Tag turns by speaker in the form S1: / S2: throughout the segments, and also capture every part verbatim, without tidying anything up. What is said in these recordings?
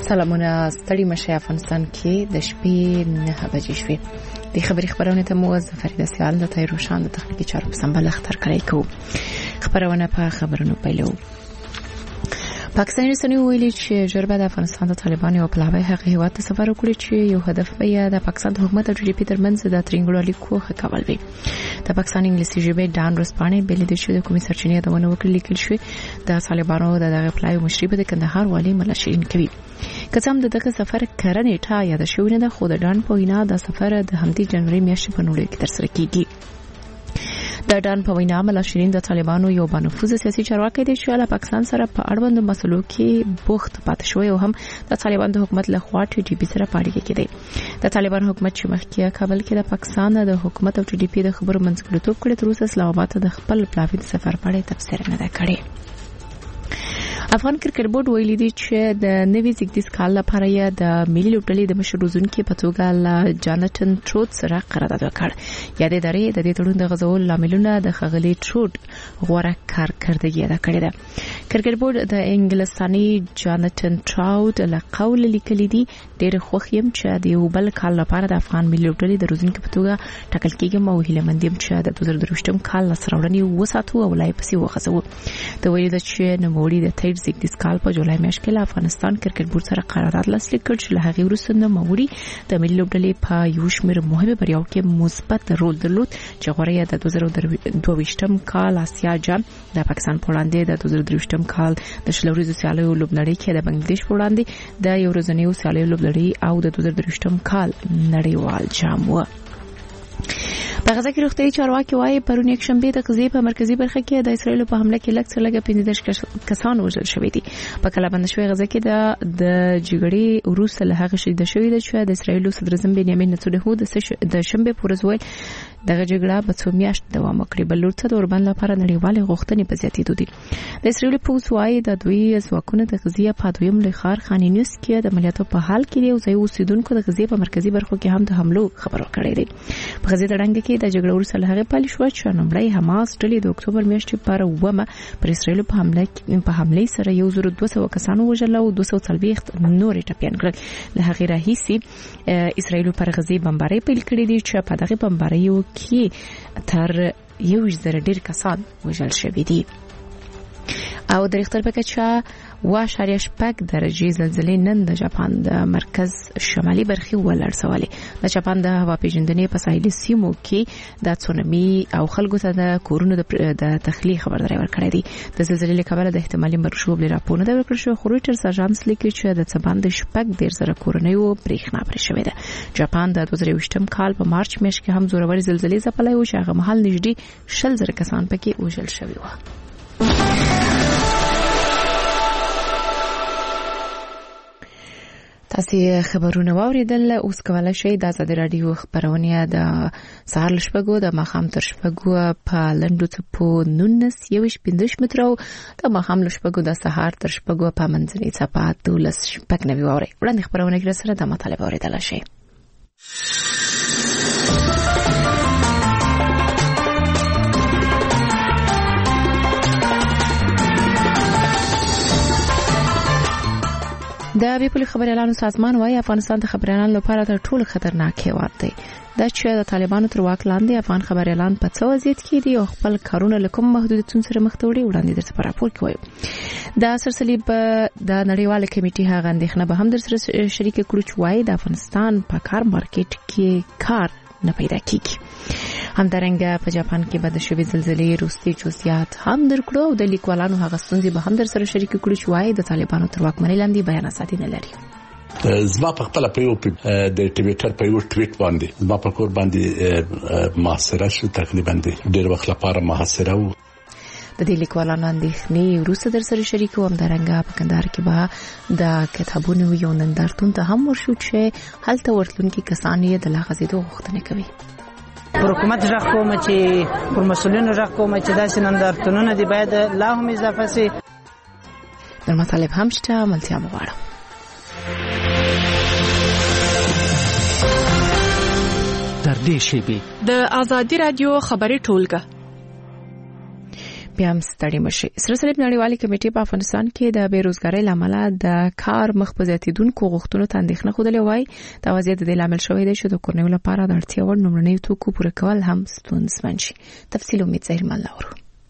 S1: سلامونه ستړي مشه افغانستان کې د شپې نه بجې شوې د خبري خبرونه ته مو فرید سیال د تیر روشان د تخنیکی چارو په سمبل اختر کړی کو خبرونه په خبرونو پیلو پاکستاني رسنۍ ویلي چې جربه د افغانستان د طالبانو او پلاوی هغه هیواد ته سفر وکړي چې یو هدف یې د پاکستان د حکومت او ټي ډي پی ترمنځ د ترنګلو اړیکو ښه کول وي د پاکستان انګلیسي ژبه ډان رسپانې بل د شو د کومي سرچینې د ونه وکړي لیکل شوی د طالبانو د دغه پلاوی مشرف د کندهار والی ملا شیرین کوي کڅام د دغه سفر کرنې ټا یا د شوینه د خود ډان په وینا د سفر د همدې جنوري میاشتې په نوړي کې تر سره کیږي د ډان په وینا ملا شیرین د طالبانو یو بانفوذ سیاسي چارواکي دی چې له پاکستان سره په اړوند مسلو کې بوخت پاتې شوی او هم د طالبان د حکومت له خوا ټي ډي پی سره پاړیږي کېدی د طالبان حکومت چې مخکې کابل کې د پاکستان د حکومت او ټي ډي پی د خبرو منځګړیتوب کړی تر اوسه اسلام آباد د خپل پلاوی د سفر په اړه تفسیر نه ده کړی افغان کرکټ بورډ ویلي دی چې د نوي زیږدیز کال لپاره یې د ملي لوبډلې د مشر روزونکو په توګه لا جاناتن ټروت سره قرارداد وکړ یا د ادارې د دې تړون د غزول لاملونه د خغلی ټروت غوړه کارکړدګي ادا کړې ده کرکټ بورډ د انګلستاني جاناتن ټراوت له قول لیکلي دي ډېر خوښ يم چې د یو بل کال لپاره د افغان ملي لوبډلې د روزونکو په توګه ټاکل کېږم او هیله مند یم چې د دوه زره درویشتم کال سره وړاندې وساتو او لای پسې وغځو د ویلي د چې نوموړي د تیر زیږدیز کال په جولای میاشت کې افغانستان کرکټ بورډ سره قرارداد لاسلیک کړ چې له هغې وروسته نوموړي د ملي لوبډلې په یو شمېر مهمه بریاو کې مثبت رول درلود چې غوړې د دوه زره دوه ویشتم کال آسیا جام د پاکستان په وړاندې د دوه زره درویشتم کال د شلوريزو سیالیو لوبلړۍ کې د بنگلاديش په وړاندې د یو ورځنیو سیالیو لوبلړۍ او د دوه زره درویشتم کال نړیوال جام و په غزا کې روغتي چارواکي وايي پرون یک شنبه د غزې په مرکزی برخه کې د اسرایل په حمله کې لږ څه لږ پنځه کسان وژل شوي دي په کله باندې شوی غزا کې د د جګړې وروسته له هغه شي د شوی د چې د اسرایل صدر اعظم بنیامین نتنیاهو د شنبه پر ورځ ویل دغه جګړه په څو میاشتې دوام وکړي بل ورته د اوربند لپاره نړیوال غوښتنې په زیاتېدو دي د اسرایل په وسوای د دوی ځواکونو د غزې په دویم لخر خان یونس کې د عملیاتو په حال کې یو ځای اوسیدونکو د غزې په مرکزی برخو کې هم د حملو خبر ورکړی دی په غزې تړنګ کې د جګړې وروسته له هغه پالي شو چې نمړی حماس ډلې د اکتوبر میاشتې پر ومه پر اسرایل په حمله په حمله سره یو زر دوه سوه کسانو وژل او دوه سوه څلوېښت نورې ټپيان کړل له هغه راهیسي اسرایل پر غزې بمبارۍ پیل کړې دي چې په دغه بمباریو کې تر یو زر ډیر کسان وژل شوي دي او د ریختر په کچه و شاریه شپږ درجه زلزلې نن د جاپان د مرکز شمالي برخې ولړسولې د جاپان د هوا پیژندنې په ساحلي سیمو کې د تسونامي او خلکو ته د کورونو د تخلیه خبرداري ورکړې دي د زلزلې له کبله د احتمالي مرشوب لپاره راپورونه ورکړل شو خو رويټرز اژانس لیکي چې د څبان د شپږ ډیر زره کورنیو برېښنا پرې شوې ده جاپان د دوه زره ویشتم کال په مارچ میاشت کې هم زوروري زلزلې ځپلې و چې هغه مهال نږدې شل زره کسان پکې وژل شوي و تاسو خبرونه واوریدل اوس کولای شئ د ازادي رادیو خبرونه د سهار لشپګو د مخام تر شپګو په لندو ته نونس یوش پندش مترو د مخام لشپګو د سهار تر شپګو په منځني صفات دولس شپګ نوي ووري وړاندې خبرونه کې سره د مطالب اوریدل شي د بیپل خبريالانو سازمان وايي افغانستان د خبريالانو لپاره تر ټولو خطرناک هیواد دی دا چې د طالبانو تر واک لاندې افغان خبريالان په څو وضعیت کې دي او خپل کارونه لکم محدودیتونو سره مخ ته وړي وړاندې درته راپور کوي دا سرسلی په د نړیواله کمیټې هغه اندېښنه به هم در سره شریک کړو چې وايي د افغانستان په کار مارکیټ کې کار نه پیدا کیږي همدارنګه په جاپان کې به د شوې زلزلې روستي جزئیات هم درکړو او د لیکوالانو هغه ستونزې به هم در سره شریک کړو چې وايي د طالبانو تر واکمنۍ لاندې بیان اساسي نه لري
S2: زما په خپل په یو د ټویټر په یو ټویټ باندې زما په کور باندې محاصره شو تقریبا ډېر وخت لپاره محاصره و
S1: د دې لیکوالانو اندېښنې وروسته در سره شریکو همدارنګه په کندهار کې به د کتابونو یو نندارتون ته هم ورشو چې هلته ورتلونکي کسان یې د لاغزیدو غوښتنه کوي
S3: پر حکومت ژغ کوم چې پر مسؤلینو ژغ کوم چې داسې نندارتونونه دی باید لا هم اضافه سي
S1: د مطالب هم شته ملتیا مغواړم
S4: در دې شی به
S5: د ازادي رادیو خبري ټولګه
S1: بیا هم ستړي مشي. سره صلیب نړیوالې کمیټې په افغانستان کې د بیروزګارۍ لامل د کار مخ په زیاتیدونکو غوښتنو ته اندېښنه خوده وای. دا وضعیت د لامل شوی دی چې د کورنیو لپاره د اړتیا وړ لومړنیو توکو پوره کول هم ستونزمن شي. تفصیل امید ظاهر ملاورو.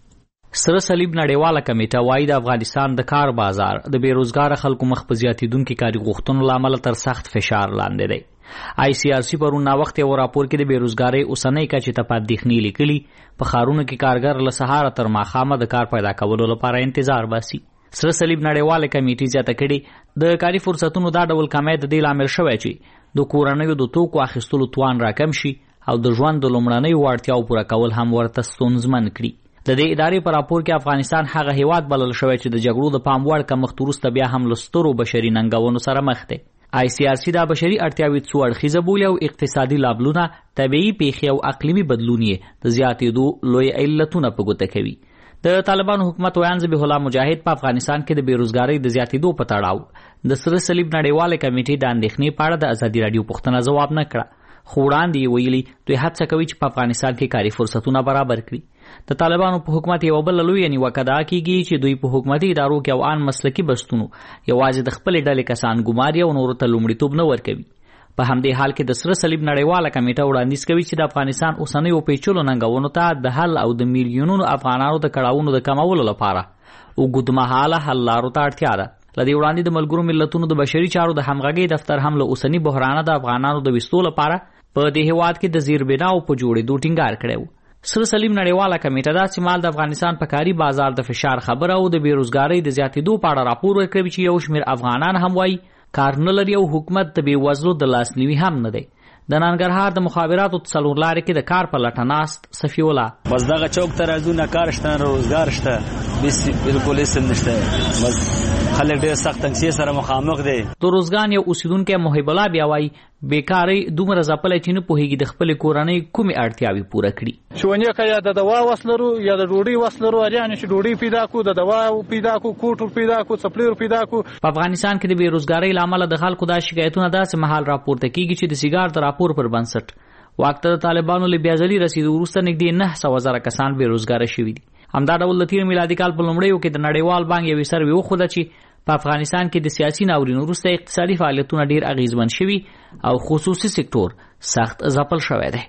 S4: سره صلیب نړیواله کمیټه وایي د افغانستان د کار بازار د بیروزګار خلکو مخ په زیاتیدونکو کاري غوښتنو لامل تر سخت فشار لاندې دی. آی سی آر سی پرون نا وخت یو راپور کې د بیروزګارۍ اوسنۍ کچې ته پاتېخنی لیکلي په خارونو کې کارګر له سهار تر ماښامه د کار پیدا کولو لپاره انتظار باسي. سره صلیب نړیواله کمیټې زیاته کړي د کاري فرصتونو دا ډول کمی د دې لامل شوی چې د کورنیو د توکو اخیستلو توان راکم شي او د ژوند د لومړنیو اړتیاو پوره کول هم ورته ستونزمن کړي. د دې ادارې په راپور کې افغانستان هغه هیواد بلل شوی چې د جګړو د پام وړ کمښت وروسته بیا هم له سترو بشري ننګونو سره مخ دی. آی سی آر سی دا بشري اړتیاوې څو اړخیزه بولي او اقتصادي لاملونه، طبیعي پیښې او اقلیمي بدلون یې د زیاتېدو لوی علتونه په ګوته کوي. د طالبانو حکومت ویان ذبیح الله مجاهد په افغانستان کې د بیروزګارۍ د زیاتېدو په تړاو د سره صلیب نړیواله کمیټې د اندېښنې په اړه د ازادي راډیو پوښتنه ځواب نه کړه، خو وړاندې یې ویلي دوی هڅه کوي چې په افغانستان کې کاري فرصتونه برابر کړي. د طالبانو په حکومت یو بل لوی نیوکه دا کیږي چې دوی په حکومتي ادارو کې او ان مسلکي بستونو یوازې د خپل ډلې کسان ګماري او نور ته لومړیتوب نه ورکوي. په همدې حال کې د سره صلیب نړیواله کمیټه وړاندیز کوي چې د افغانستان اوسنیو پیچلو ننګونو ته د حل او د میلیونونو افغانانو د کړاوونو د کمولو لپاره اوږدمهاله حل لارو ته اړتیا ده. لدې وړاندې د ملګرو ملتونو د بشري چارو د همغږۍ دفتر هم له اوسني بحرانه د افغانانو د وستو لپاره په دې هیواد کې د زیربناو په جوړېدو ټینګار کړی و. سره صلیب نړیواله کمیټه دا چې مال د افغانستان په کاري بازار د فشار خبره او د بیروزګارۍ د زیاتېدو په اړه راپور ورکوي چې یو شمېر افغانان هم وایي کار نه لري او حکومت د بېوزلو د لاسنیوي هم نه دی. د ننګرهار د مخابراتو څلور لارې کې د کار په لټه ناست صفي الله
S5: بس دغه چوک ته راځو نه کار شته نه روزګار شته بالکل هېڅ نشته، بس خلک ډېر سخت تنګسي سره مخامخ دي.
S4: د روزګان یو اوسیدونکی محب الله بیا وایي بیکارۍ دومره ځپلی چې نه پوهېږي د خپلې کورنۍ کومې اړتیاوې پوره کړي.
S6: ښوونې که یا د دوا وس لرو یا د ډوډۍ وس لرو، یعنې چې ډوډۍ پیدا کړو، د دوا پیدا کړو، کوټ پیدا کړو، څپلۍ پیدا کړو.
S4: په افغانستان کې د بېروزګارۍ له امله د خلکو دا شکایتونه داسې مهال راپورته کېږي چې د سیګار د راپور پر بنسټ واک ته د طالبانو له بیا ځلي رسېدو وروسته نږدې نه سوه زره کسان بېروزګاره شوي دي. همدا ډول د تېر میلادي کال په لومړیو کې د نړیوال بانک یوې سروې وښوده چې په افغانستان کې د سیاسي ناورین وروسته اقتصادي فعالیتونه ډېر اغیزمن شوي او خصوصي سکتور سخت ځپل شوی دی.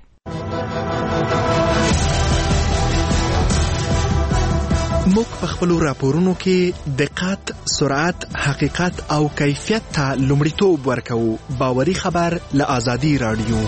S7: موږ په خپلو راپورونو کې دقت، سرعت، حقیقت او کیفیت ته لومړیتوب ورکوو. باوري خبر له آزادي راډیو.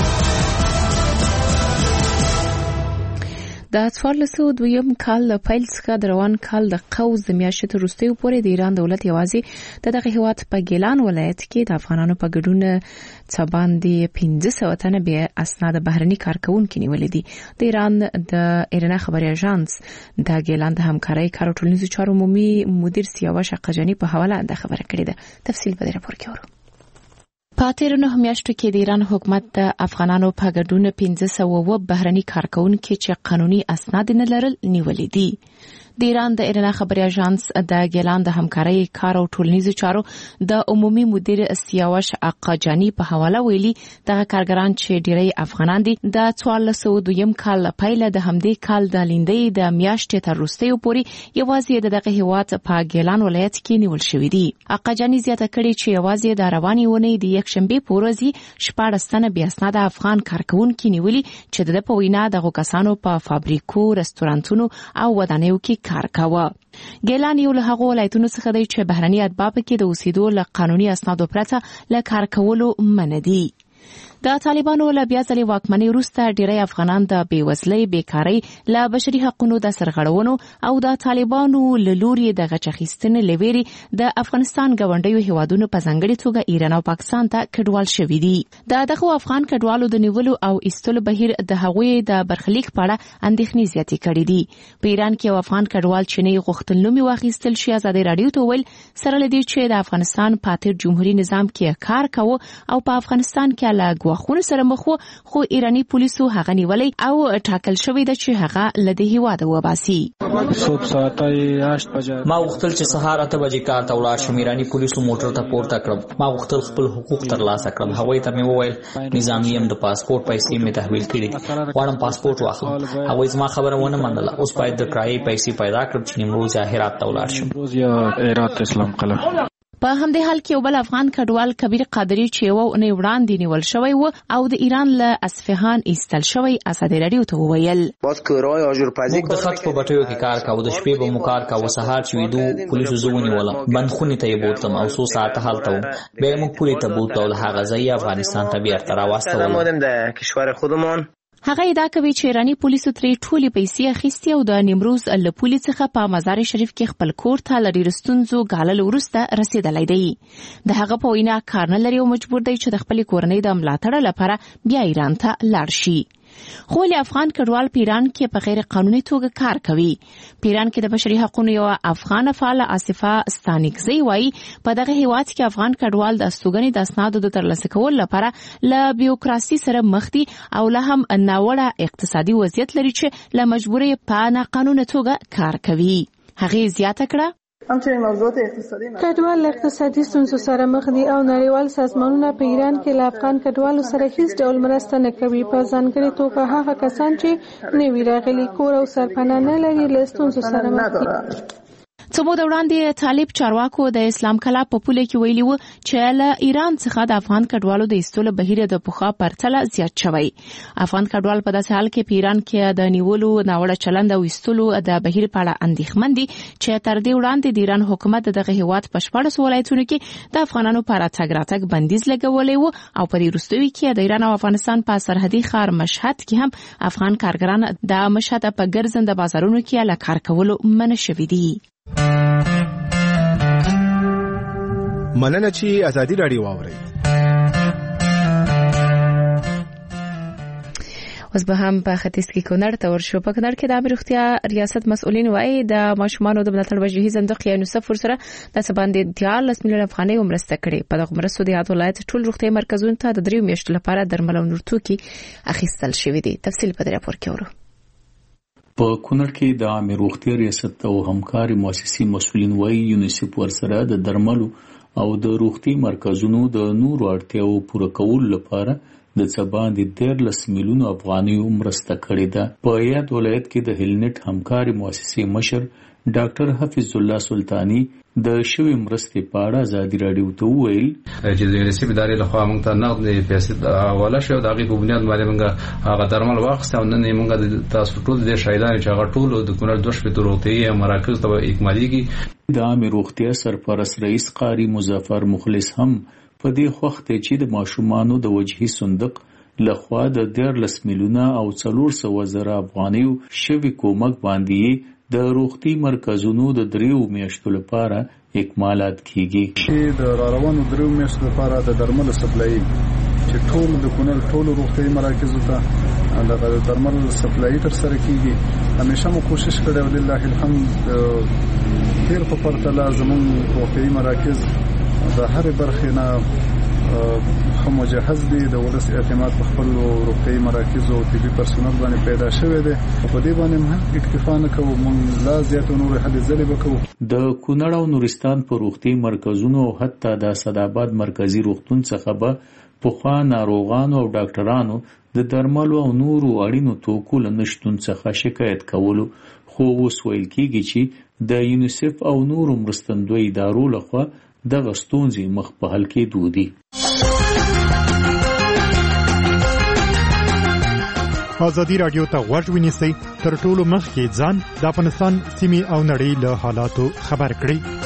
S1: د څوارلس سوه دویم کال له پیل څخه د روان کال د قوس د میاشتې تر وروستیو پورې د ایران دولت یوازې د دغه هیواد په ګیلان ولایت کې د افغانانو په ګډون څه باندې پنځه سوه تنه بې اسناده بهرني کارکوونکي نیولي دي. د ایران د ایرنا خبري اژانس د ګیلان د همکارۍ کار او ټولنیزو چارو عمومي مدیر سیاوش قجاني په حواله د خبره کړې ده. تفصیل په دې راپور کې ورو. په تیرو نهو میاشتو کې د ایران حکومت د افغانانو په ګډون پنځه سوه اووه بهرني کارکوونکي چې قانوني اسناد نه لرل نیولي دي. د ایران د ایرنا خبري اژانس د ګیلان د همکارۍ کار او ټولنیزو چارو د عمومي مدیر سیاوش قجاني په حواله ویلي دغه کارګران چې ډیری افغانان دي د څوارلس سوه دویم کال پیله د همدې کال د لیندۍ د میاشتې تر وروستیو پورې یوازې د دغه هیواد په ګیلان ولایت کې نیول شوي دي. قجاني زیاته کړې چې یوازې د روانې اونۍ د یکشنبې په ورځ شپاړس تنه بې اسناده افغان کارکوونکي نیولي چې د په وینا دغه کسانو په فابریکو، رستورانتونو او ودانیو کې کار کاوه. ګیلان یو له هغو ولایتونو څخه دی چې بهرني اتباع پکې د اوسېدو له قانوني اسنادو پرته له کار کولو منع دي. د طالبانو له بیا ځلې واکمنۍ وروسته ډیری افغانان د بېوزلۍ، بیکارۍ، له بشري حقونو د سرغړونو او د طالبانو له لوري د غچ اخیستنې له ویرې د افغانستان ګاونډیو هیوادونو په ځانګړې توګه ایران او پاکستان ته کډوال شوي دي. د دغو افغان کډوالو د نیولو او ایستلو بهیر د هغوی د برخلیک په اړه اندېښنې زیاتې کړې دي. په ایران کې یو افغان کډوال چې نه یې غوښتل نوم یې واخیستل شي ازادي راډیو ته وویل سره له دې چې د افغانستان په تېر جمهوري نظام کې کار کاوه او په افغانستان کې له ګواښونو سره مخ و، خو ایرانی پولیسو هغه نیولې او ټاکل شوی ده چې هغه له دې هیواده وباسي.
S8: صبح ساعت هشت بجې
S4: ما وختل چې سهار اته بجې کار ته ولاړ شم. ایرانی پولیسو موټر ته پورته کړم. ما وختل خپل حقوق ترلاسه کړم. هغوی ته مې وویل نظامی يم، د پاسپورت پیسې مې تحویل کړې دي، غواړم پاسپورت واخلم. هغوی زما خبره ونه منله. اوس باید د کرایې پیسې پیدا کړم چې نیمروز یا هرات ته ولاړ شم.
S8: نیمروز یا هرات اسلام قلعه.
S1: په همدې حال کې یو بل افغان کډوال کبیر قادری چې یو نه وړاندې نیول شوی و او د ایران له اصفهان ایستل شوی ازادي رادیو ته وویل
S4: موږ د خط په بټیو کې کار کاوه، د شپې به مو کار کاوه، سهار چې ویدو پولیسو زه ونیولم، بندخونې ته یې بوتلم او څو ساعته هلته وم. بیا یې موږ پولې ته بوتلو او له هغه ځایه افغانستان ته بیرته راواستولم.
S1: هغه ادعا کوي چې ایرانی پولیسو ترې ټولې پیسې اخیستي او د نیمروز له پولې څخه په مزار شریف کې خپل کور ته لري رستونزو غالل ورسته رسیدلای دی. د هغه په وینا کار نه لري او مجبور دی چې د خپل کورنۍ د ملاتړ لپاره بیا ایران ته لاړ شي. خو له افغان کډوال پیران کې په غیر قانوني توګه کار کوي. پیران کې د بشري حقوقو یو افغان فعال آصفه ستانکزی وایي په دغه هیواد کې افغان کډوال د استوګنې د اسنادو د ترلاسه کولو لپاره له بیوکراسي سره مخ دي او له هم ناوړه اقتصادي وضعیت لري چې له مجبورۍ په ناقانونه توګه کار کوي. هغه زیاته کړه
S9: کډوال اقتصادي ستونزو سره مخ دي او نړیوال سازمانونه په ایران کې له افغان کډوالو سره هیڅ ډول مرسته نه کوي. په ځانګړي توګه هغه کسان چې نوي راغلي کور او سرپناه نه لري له ستونزو سره مخ دي.
S1: څو موده وړاندې طالب چارواکو د اسلام کلا په پوله کې ویلي و چې له ایران څخه د افغان کډوالو د ایستلو بهیر د پخوا پرتله زیات شوی. افغان کډوال په داسې حال کې په ایران کې د نیولو ناوړه چلند او ایستلو د بهیر په اړه اندېښمن دي چې تر دې وړاندې د ایران حکومت دغه هیواد په شپاړس ولایتونو کې د افغانانو پر تګ راتګ بندیز لګولی و او په دې وروستیو کې د ایران او افغانستان په سرحدي ښار مشهد کې هم افغان کارګران د مشهد په ګرځنده بازارونو کې له کار کولو منع شوي دي.
S7: مننه چې ازادي رادیو واوري.
S1: اوس به هم په ختیځ کې کونړ ته ورشو. په کونړ کې د عامه روغتیا ریاست مسؤلین وایي د ماشومانو د ملاتړ وجهي صندوق یا یونیسف سره د سباندې دیارلس میلیون افغانۍ عمرسته کړي. په دغه مرستو د یاد ولایت ټول روغتي مرکزونو ته د دریو میاشتو لپاره درمل او نور توکي اخیستل شوي دي. تفصیل په دې راپور کې اورو.
S2: په کونړ کې د عامه روغتیا ریاست او همکاري مؤسسې مسؤلین وایي یونیسف ورسره د درملو او د روغتي مرکزونو د نورو اړتیاو پوره کولو لپاره د څباندې دیارلس میلیون افغانۍ مرسته کړې ده. په یاد ولایت کې د هیلنټ همکاري مؤسسې مشر ډاکټر حفیظ الله سلطانی د شوی مرستې په اړه ازادي رادیو ته وویل
S10: چې د یونیسف ادارې لخوا موږ ته نغد پیسې حواله شو. د هغې په بنیاد باندې موږ هغه درمل واخیسته او نن یې موږ د تاسو ټول د شهیدانو چې هغه ټولو د کونړ دوه شپېته روغتیایي مراکز ته اکمالېږي. د عامې روغتیا سرپرست رئیس قاری مظفر مخلص هم په دې خوښ دی چې د ماشومانو د وجهي صندوق لخوا د دیارلس میلیونه او څلور سوه زره افغانیو شوي کومک باندې د روغتي مرکزونو د دریو میاشتو لپاره اکمالات کیږي.
S6: چې د راروانو دریو میاشتو لپاره د درملو سپلای چې ټول د کونړ ټول روغتي مراکزو ته د درملو سپلای تر سره کیږي. همیشه مو کوشش کړی او لله الحمد تیر په پرتله زموږ روغتي مراکز د هر برخې نه خو مجهز دي. د ولس اعتماد په خپل روغتي مراکزو او طبي پرسونل باندې پیدا شوی دی. په دې باندې هم اکتفا نه کوو، موږ لا زیات نور هلې ځلې وکړو.
S2: د کونړ او نورستان په روغتي مرکزونو او حتی د اسداباد مرکزی روغتون څخه به پخوا ناروغانو او ډاکټرانو د درملو او نورو اړینو توکو له نشتون څخه شکایت کولو، خو اوس ویل کېږي چې د یونیسف او نورو مرستندوی ادارو لخوا دغه ستونزې مخ په حل کېدو دي.
S11: ازادي رادیو ته غوږ ونیسئ، تر ټولو مخکې ځان د افغانستان سیمې او نړۍ له حالاتو خبر کړئ.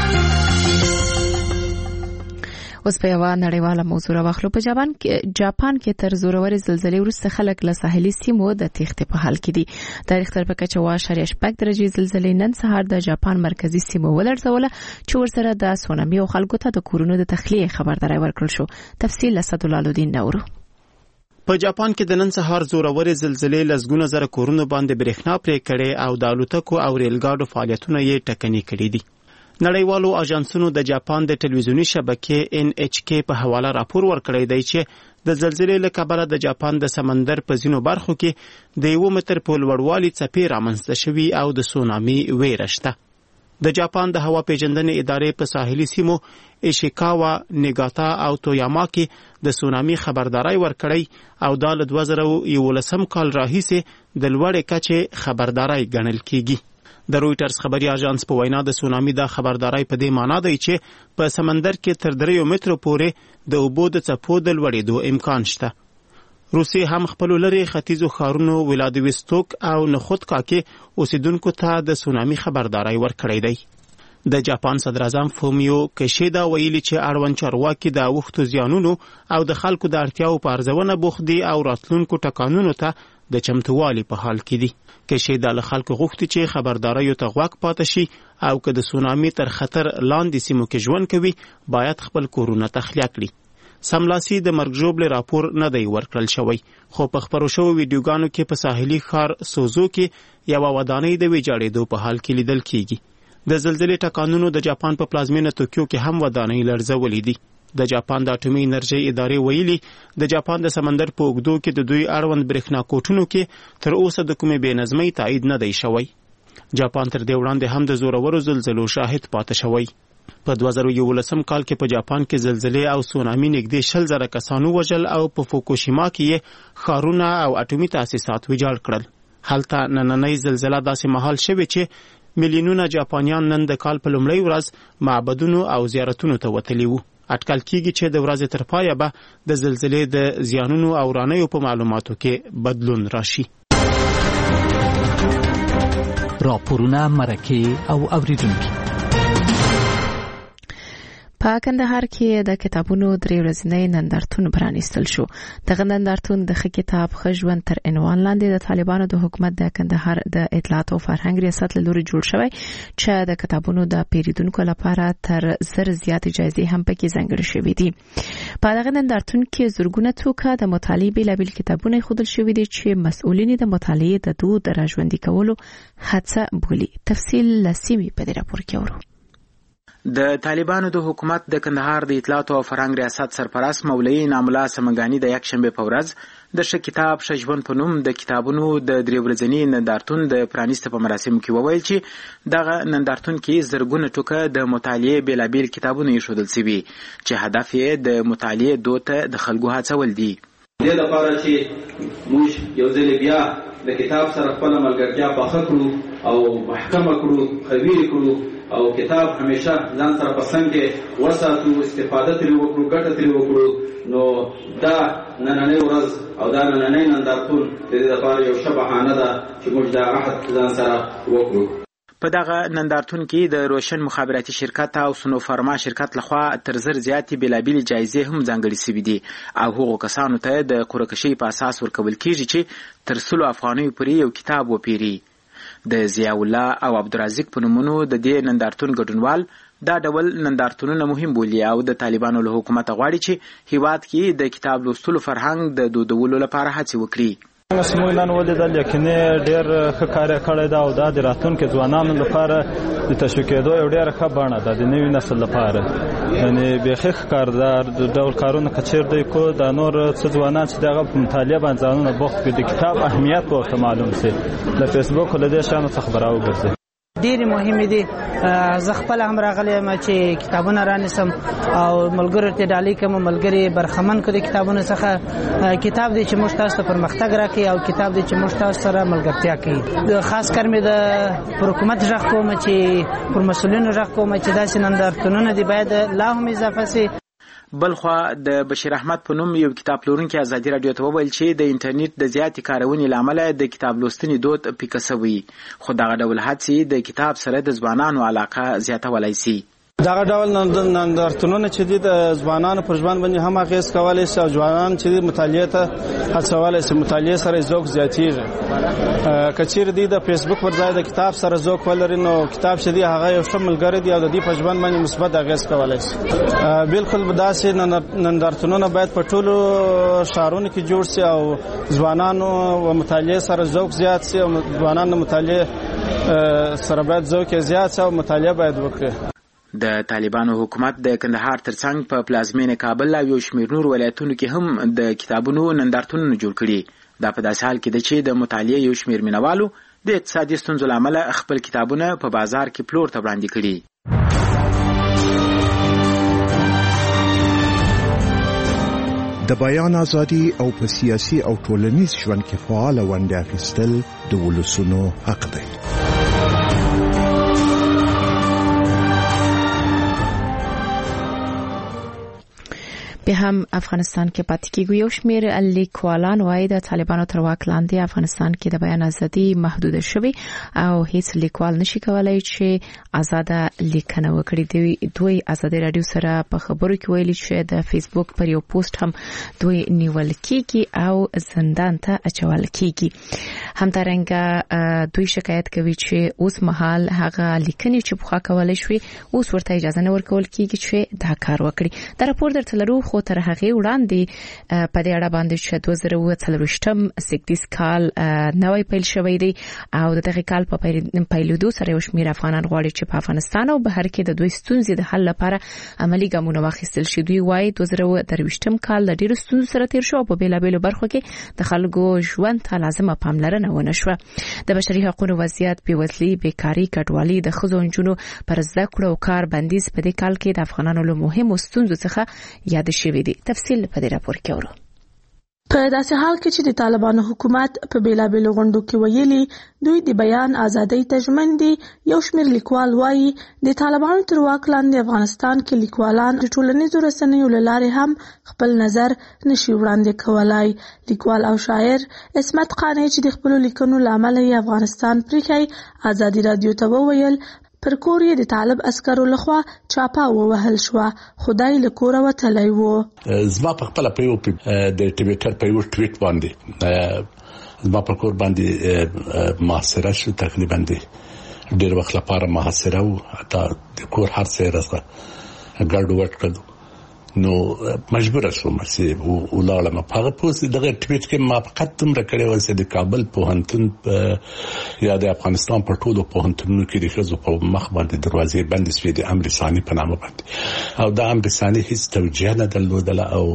S1: اوس په یو نړیواله موضوع راوخلو. په جاپان کې جاپان کې تر زوروري زلزلې وروسته خلک له ساحلي سیمو د تېښتې په حال کې دي. د ریختر په کچه اوه اعشاریه شپږ درجې زلزلې نن سهار د جاپان مرکزی سیمو ولړزوله چې ورسره د سونامي او خلکو ته د کورونو د تخلیه خبرداري ورکړل شو. تفصیل اسدالله الدین نورو.
S12: په جاپان کې د نن سهار زوروري زلزلې لزګونه زره کورونو باندې برېښنا پرې کړې او د الوتکو او ریلګاډو فعالیتونه یې ټکني کړي دي. نړیوالو اژانسونو د جاپان د ټلویزیوني شبکې ان ایچ کې په حواله راپور ورکړی دی چې د زلزلې له کبله د جاپان د سمندر په ځینو برخو کې د یو متر په لوړوالي څپې رامنځته شوي او د سونامي ویره شته. د جاپان د هوا پیژندنې ادارې په ساحلي سیمو ایشیکاوا، نیګاتا او تویاما کې د سونامي خبرداري ورکړی او دا له دوه زره یولسم کال راهیسې د لوړې کچې خبرداري ګڼل کیږي. د رویټرز خبري اژانس په وینا د سونامي د خبرداري په دې معنی دی چې په سمندر کې تر دریو مترو پورې د اوبو د څپو د لوړېدو امکان شته. روسیې هم خپل لري ختیځو ښارونو ولادیوستوک او نخودکا کې اوسیدونکو ته د سونامي خبرداري ورکړی دی. د جاپان صدر اعظم فومیو کیشیدا ویلي چې اړوند چارواکي د اوښتو زیانونو او د خلکو د اړتیاو په ارزونه بوخت دي او راتلونکو ټکانونو ته د چمتووالي په حال کې دي. کیشیدا له خلکو غوښتي چې خبرداریو ته غوږ پاتې شي او که د سونامي تر خطر لاندې سیمو کې ژوند کوي باید خپل کورونه تخلیه کړي. سملاسي د مرګ ژوبلې راپور نه دی ورکړل شوی، خو په خپرو شوو ویډیوګانو کې په ساحلي ښار سوزو کې یوه ودانۍ د ویجاړېدو په حال کې لیدل کیږي. د زلزلې ټکانونو د جاپان په پلازمینه توکیو کې هم ودانۍ لړزولې دي. د جاپان د اټومي انرژۍ ادارې ویلي د جاپان د سمندر په اوږدو کې د دوی اړوند برېښنا کوټونو کې تر اوسه د کومې بې نظمۍ تایید نه دی شوی. جاپان تر دې وړاندې هم د زورورو زلزلو شاهد پاتې شوی. په دوه زره یولسم کال کې په جاپان کې زلزلې او سونامي نږدې شل زره کسانو وژل او په فوکوشیما کې یې ښارونه او اټومي تاسیسات ویجاړ کړل. هلته نننۍ زلزله داسې مهال شوې چې میلیونونه جاپانیان نن د کال په لومړۍ ورځ معبدونو او زیارتونو ته وتلي وو. اټکل کیږي چې د ورځې تر پایه به د زلزلې د زیانونو او رانیو په معلوماتو کې بدلون راشي.
S13: راپورونه، مرکې او اوریدونکي.
S1: په کندهار کې د کتابونو درې ورځنی نندارتون پرانیستل شو. دغه نندارتون د ښه کتاب ښه ژوند تر عنوان لاندې د طالبانو د حکومت د کندهار د اطلاعات او فرهنګ ریاست له لوري جوړ شوی چې د کتابونو د پیریدونکو لپاره تر زر زیات جایزې هم پکې ځانګړې شوې دي. په دغه نندارتون کې زرګونه څوکه د مطالعې بېلابېل کتابونه ښودل شوي دي چې مسؤلین د مطالعې د دود د راژوندي کولو هڅه بولي. تفصیل له سیمې په دې راپور کې اورو.
S14: د طالبانو د حکومت د کندهار د اطلاعات او فرهنګ ریاست سرپرست مولوي انعامالله سمنګاني د یکشنبه په ورځ د ښه کتاب ښه ژوند په نوم د کتابونو د درې ورځني نندارتون د پرانیسته په مراسمو کې وویل چې دغه نندارتون کې زرګونه ټوکه د مطالعې بېلابېل کتابونه ایښودل شوي چې هدف یې د مطالعې دود ته د خلکو هڅول دي.
S15: دې لپاره چې موږ یو ځل بیا د کتاب سره خپل ملګرتیا پخه کړو او محکمه کړو، قوي کړو او کتاب همیشه ځان سره په څنګ کې وساتو، استفاده ترې وکړو، ګټه ترې وکړو. نو دا نننۍ ورځ او دا نننۍ نندارتون د دې لپاره یو ښه بهانه ده چې موږ دا عهد ځان سره وکړو.
S14: په دغه نندارتون کې د روشن مخابراتي شرکت او سنوفارما شرکت لخوا تر زر زیاتې بېلابېلې جایزې هم ځانګړې شوي دي او هغو کسانو ته د قرعه کشۍ په اساس ورکول کیږي چې تر سلو افغانیو پورې یو کتاب وپیري. د ضیاء الله او عبدالرزاق په نومونو د دې نندارتون ګډونوال دا ډول نندارتونونه مهم بولي او د طالبانو له حکومت غواړي چې هیواد کې د کتاب لوستلو فرهنګ د دودولو لپاره هڅې وکړي.
S16: موږ نن ولیدل یقیني ډېر ښه کار کړی دا او دا د راتلونکي ځوانانو لپاره د تشویق کېدو یو ډېره ښه بڼه ده د نوي نسل لپاره. یعنې بیخي ښکاردار ډول کارونه که چېر دی کو دا نور څه ځوانان چې د هغه په مطالعه باندې ځانونه بوخت کړي د کتاب اهمیت به ورته معلوم شي، له فیسبوک له دې شیانو څخه به راوګرځي.
S3: ډېرې مهمې دي. زه خپل هم راغلی یم چې کتابونه رانیسم او ملګرو ته ډالۍ کوم، ملګري برخمن کړي کتابونو څخه. کتاب دی چې موږ تاسو ته پرمختګ راکړي او کتاب دی چې موږ تاسو سره ملګرتیا کوي. خاص کر مې د پر حکومت غږ کوم چې پر مسؤلینو غږ کوم چې داسې نندارتونونه دي باید لا هم اضافه شي.
S14: بلخوا د بشیر احمد په نوم یو کتاب پلورونکی ازادي رادیو ته وویل چې د انټرنیټ د زیاتې کارونې له امله د کتاب لوستنې دود پیکه شوی، خو دغه ډول هڅې د کتاب سره د ځوانانو علاقه زیاتولی شي.
S16: دغه ډول نندارتونونه چې دي د ځوانانو پر ژوند باندې هم اغېز کولی شي او ځوانان چې مطالعې ته هڅولی شي، مطالعې سره ذوق زیاتېږي. که چېرې دوی د فیسبوک پر ځای د کتاب سره ذوق ولري نو کتاب چې دی هغه یو ښه ملګری دی او د دوی په ژوند باندې مثبت اغېز کولی شي. بلکل داسې نندارتونونه باید په ټولو ښارونو کې جوړ شي او ځوانانو و مطالعې سره ذوق زیات شي او ځوانان د مطالعې سره باید ذوق یې زیات شي او مطالعه باید وکړي.
S14: د طالبانو حکومت د کندهار ترڅنګ په پلازمینه کابل او یو شمېر نور ولایتونو کې هم د کتابونو نندارتونونه جوړ کړي. دا په داسې حال کې ده چې د مطالعې یو شمېر مینوالو د اقتصادي ستونزو له امله خپل کتابونه په بازار کې پلور ته وړاندې کړي.
S17: د بیان ازادي او په سیاسي او ټولنیز ژوند کې فعال ونډه اخیستل د ولسونو حق دی.
S1: به هم افغانستان کې پاتې کېږي. یو شمېر لیکوالان وایي د طالبانو تر واک لاندې افغانستان کې د بیان ازادي محدود شوی او هیڅ لیکوال نشي کولای چې آزاده لیکنه وکړي. دوی آزادي رادیو سره په خبرو کې ویلي چې د فیسبوک پر یو پوسټ هم دوی نیول کېږي او زندان ته اچول کېږي. همدارنګه دوی شکایت کوي چې اوس مهال هغه لیکنې چې پخوا کولای شوی اوس ورته اجازه نه ورکول کېږي چې دا کار وکړي. دا راپور درته لرو خو تر هغه وړاندې په دې اړه باندې چې دوه زره اووه څلوېښتم سکتیز کال نوې پیل شوی دی او د دغه کال په پیلېدو سره یو شمېر افغانان غواړي چې په افغانستان او بهر کې د دوی ستونزې د حل لپاره عملي ګامونه واخیستل شي. دوی وایي دوه زره اووه درویشتم کال د ډېرو ستونزو سره تیر شو او په بېلابېلو برخو کې د خلکو ژوند ته لازمه پاملرنه ونه شوه. د بشري حقوقو وضعیت، بېوزلي، بیکاري، کډوالي، د ښځو او نجونو پر زده کړو او کار بندیز په دې کال کې د افغانانو له مهمو ستونزو څخه یاد شوي دي. تفصیل په دې راپور کې اورو.
S9: په داسې حال کې چې د طالبانو حکومت په بیلابېلو غونډو کې ویلي دوی د بیان ازادۍ ته ژمن دي، یو شمېر لیکوال وایي د طالبانو تر واک لاندې افغانستان کې لیکوالان د ټولنیزو رسنیو له لارې هم خپل نظر نشي وړاندې کولای. لیکوال او شاعر عصمت قانع چې د خپلو لیکنو له امله یې افغانستان پریښی ازادي رادیو ته وویل پر کور یې د طالب عسکرو لخوا چاپه ووهل شوه، خدای له کوره وتلی و.
S18: زما په خپله په یو د ټویټر په یو ټویټ باندې زما په کور باندې محاصره شو، تقریبا د ډېر وخت لپاره محاصره و، حتی د کور هر څه یې راڅخه ګډ وډ کړل. نو مجبور شوم چې ولاړم. په هغه پوسټ دغه ټویټ کې ما فقط دومره کړی و چې د کابل پوهنتون یا د افغانستان په ټولو پوهنتونونو کې د ښځو په مخ باندې دروازې بندې شوې د امر ثاني په نامه باندې، او دا امر ثاني هیڅ توجیه نه درلودله او